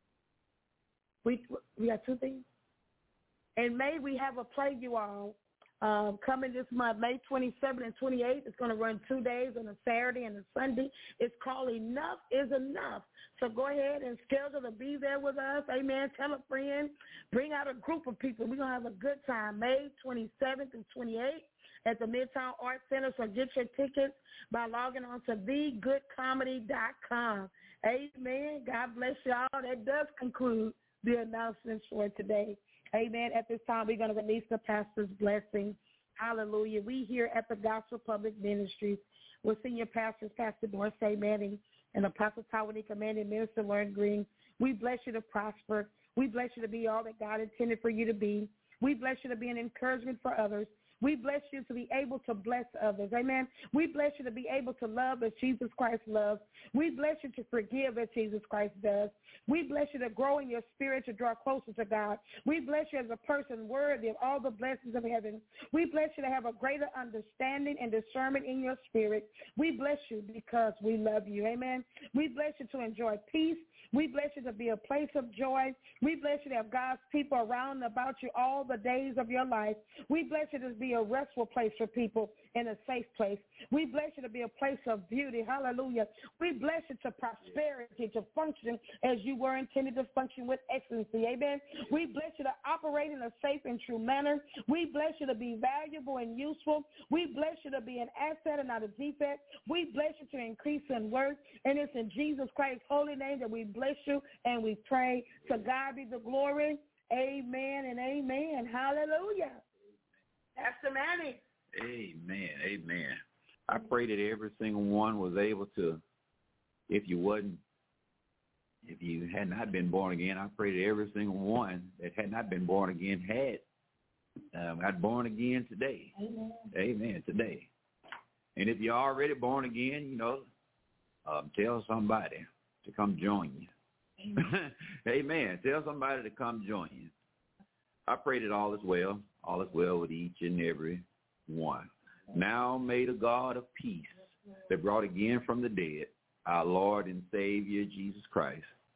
We we got two things. In May, we have a play, you all, um, coming this month, May twenty-seventh and twenty-eighth. It's going to run two days on a Saturday and a Sunday. It's called Enough is Enough. So go ahead and schedule to be there with us. Amen. Tell a friend. Bring out a group of people. We're going to have a good time, May twenty-seventh and twenty-eighth at the Midtown Arts Center. So get your tickets by logging on to the good comedy dot com. Amen. God bless y'all. That does conclude the announcements for today. Amen. At this time, we're going to release the pastor's blessing. Hallelujah. We here at the Gospel Public Ministries with senior pastors, Pastor Dorsey Manning and Apostle Tawanika Manning, Minister Lauren Green. We bless you to prosper. We bless you to be all that God intended for you to be. We bless you to be an encouragement for others. We bless you to be able to bless others. Amen. We bless you to be able to love as Jesus Christ loves. We bless you to forgive as Jesus Christ does. We bless you to grow in your spirit, to draw closer to God. We bless you as a person worthy of all the blessings of heaven. We bless you to have a greater understanding and discernment in your spirit. We bless you because we love you. Amen. We bless you to enjoy peace. We bless you to be a place of joy. We bless you to have God's people around and about you all the days of your life. We bless you to be a restful place for people and a safe place. We bless you to be a place of beauty. Hallelujah. We bless you to prosperity, to function as you were intended to function with excellency. Amen. We bless you to operate in a safe and true manner. We bless you to be valuable and useful. We bless you to be an asset and not a defect. We bless you to increase in worth. And it's in Jesus Christ's holy name that we bless you and we pray. To God be the glory. Amen and amen. Hallelujah. Pastor Manny. Amen. Amen. I pray that every single one was able to, if you wasn't, if you had not been born again, I pray that every single one that had not been born again had um, got born again today. Amen. Amen. Today. And if you're already born again, you know, um, tell somebody. to come join you. Amen. Amen. Tell somebody to come join you. I pray that all is well. All is well with each and every one. Now may the God of peace that brought again from the dead our Lord and Savior Jesus Christ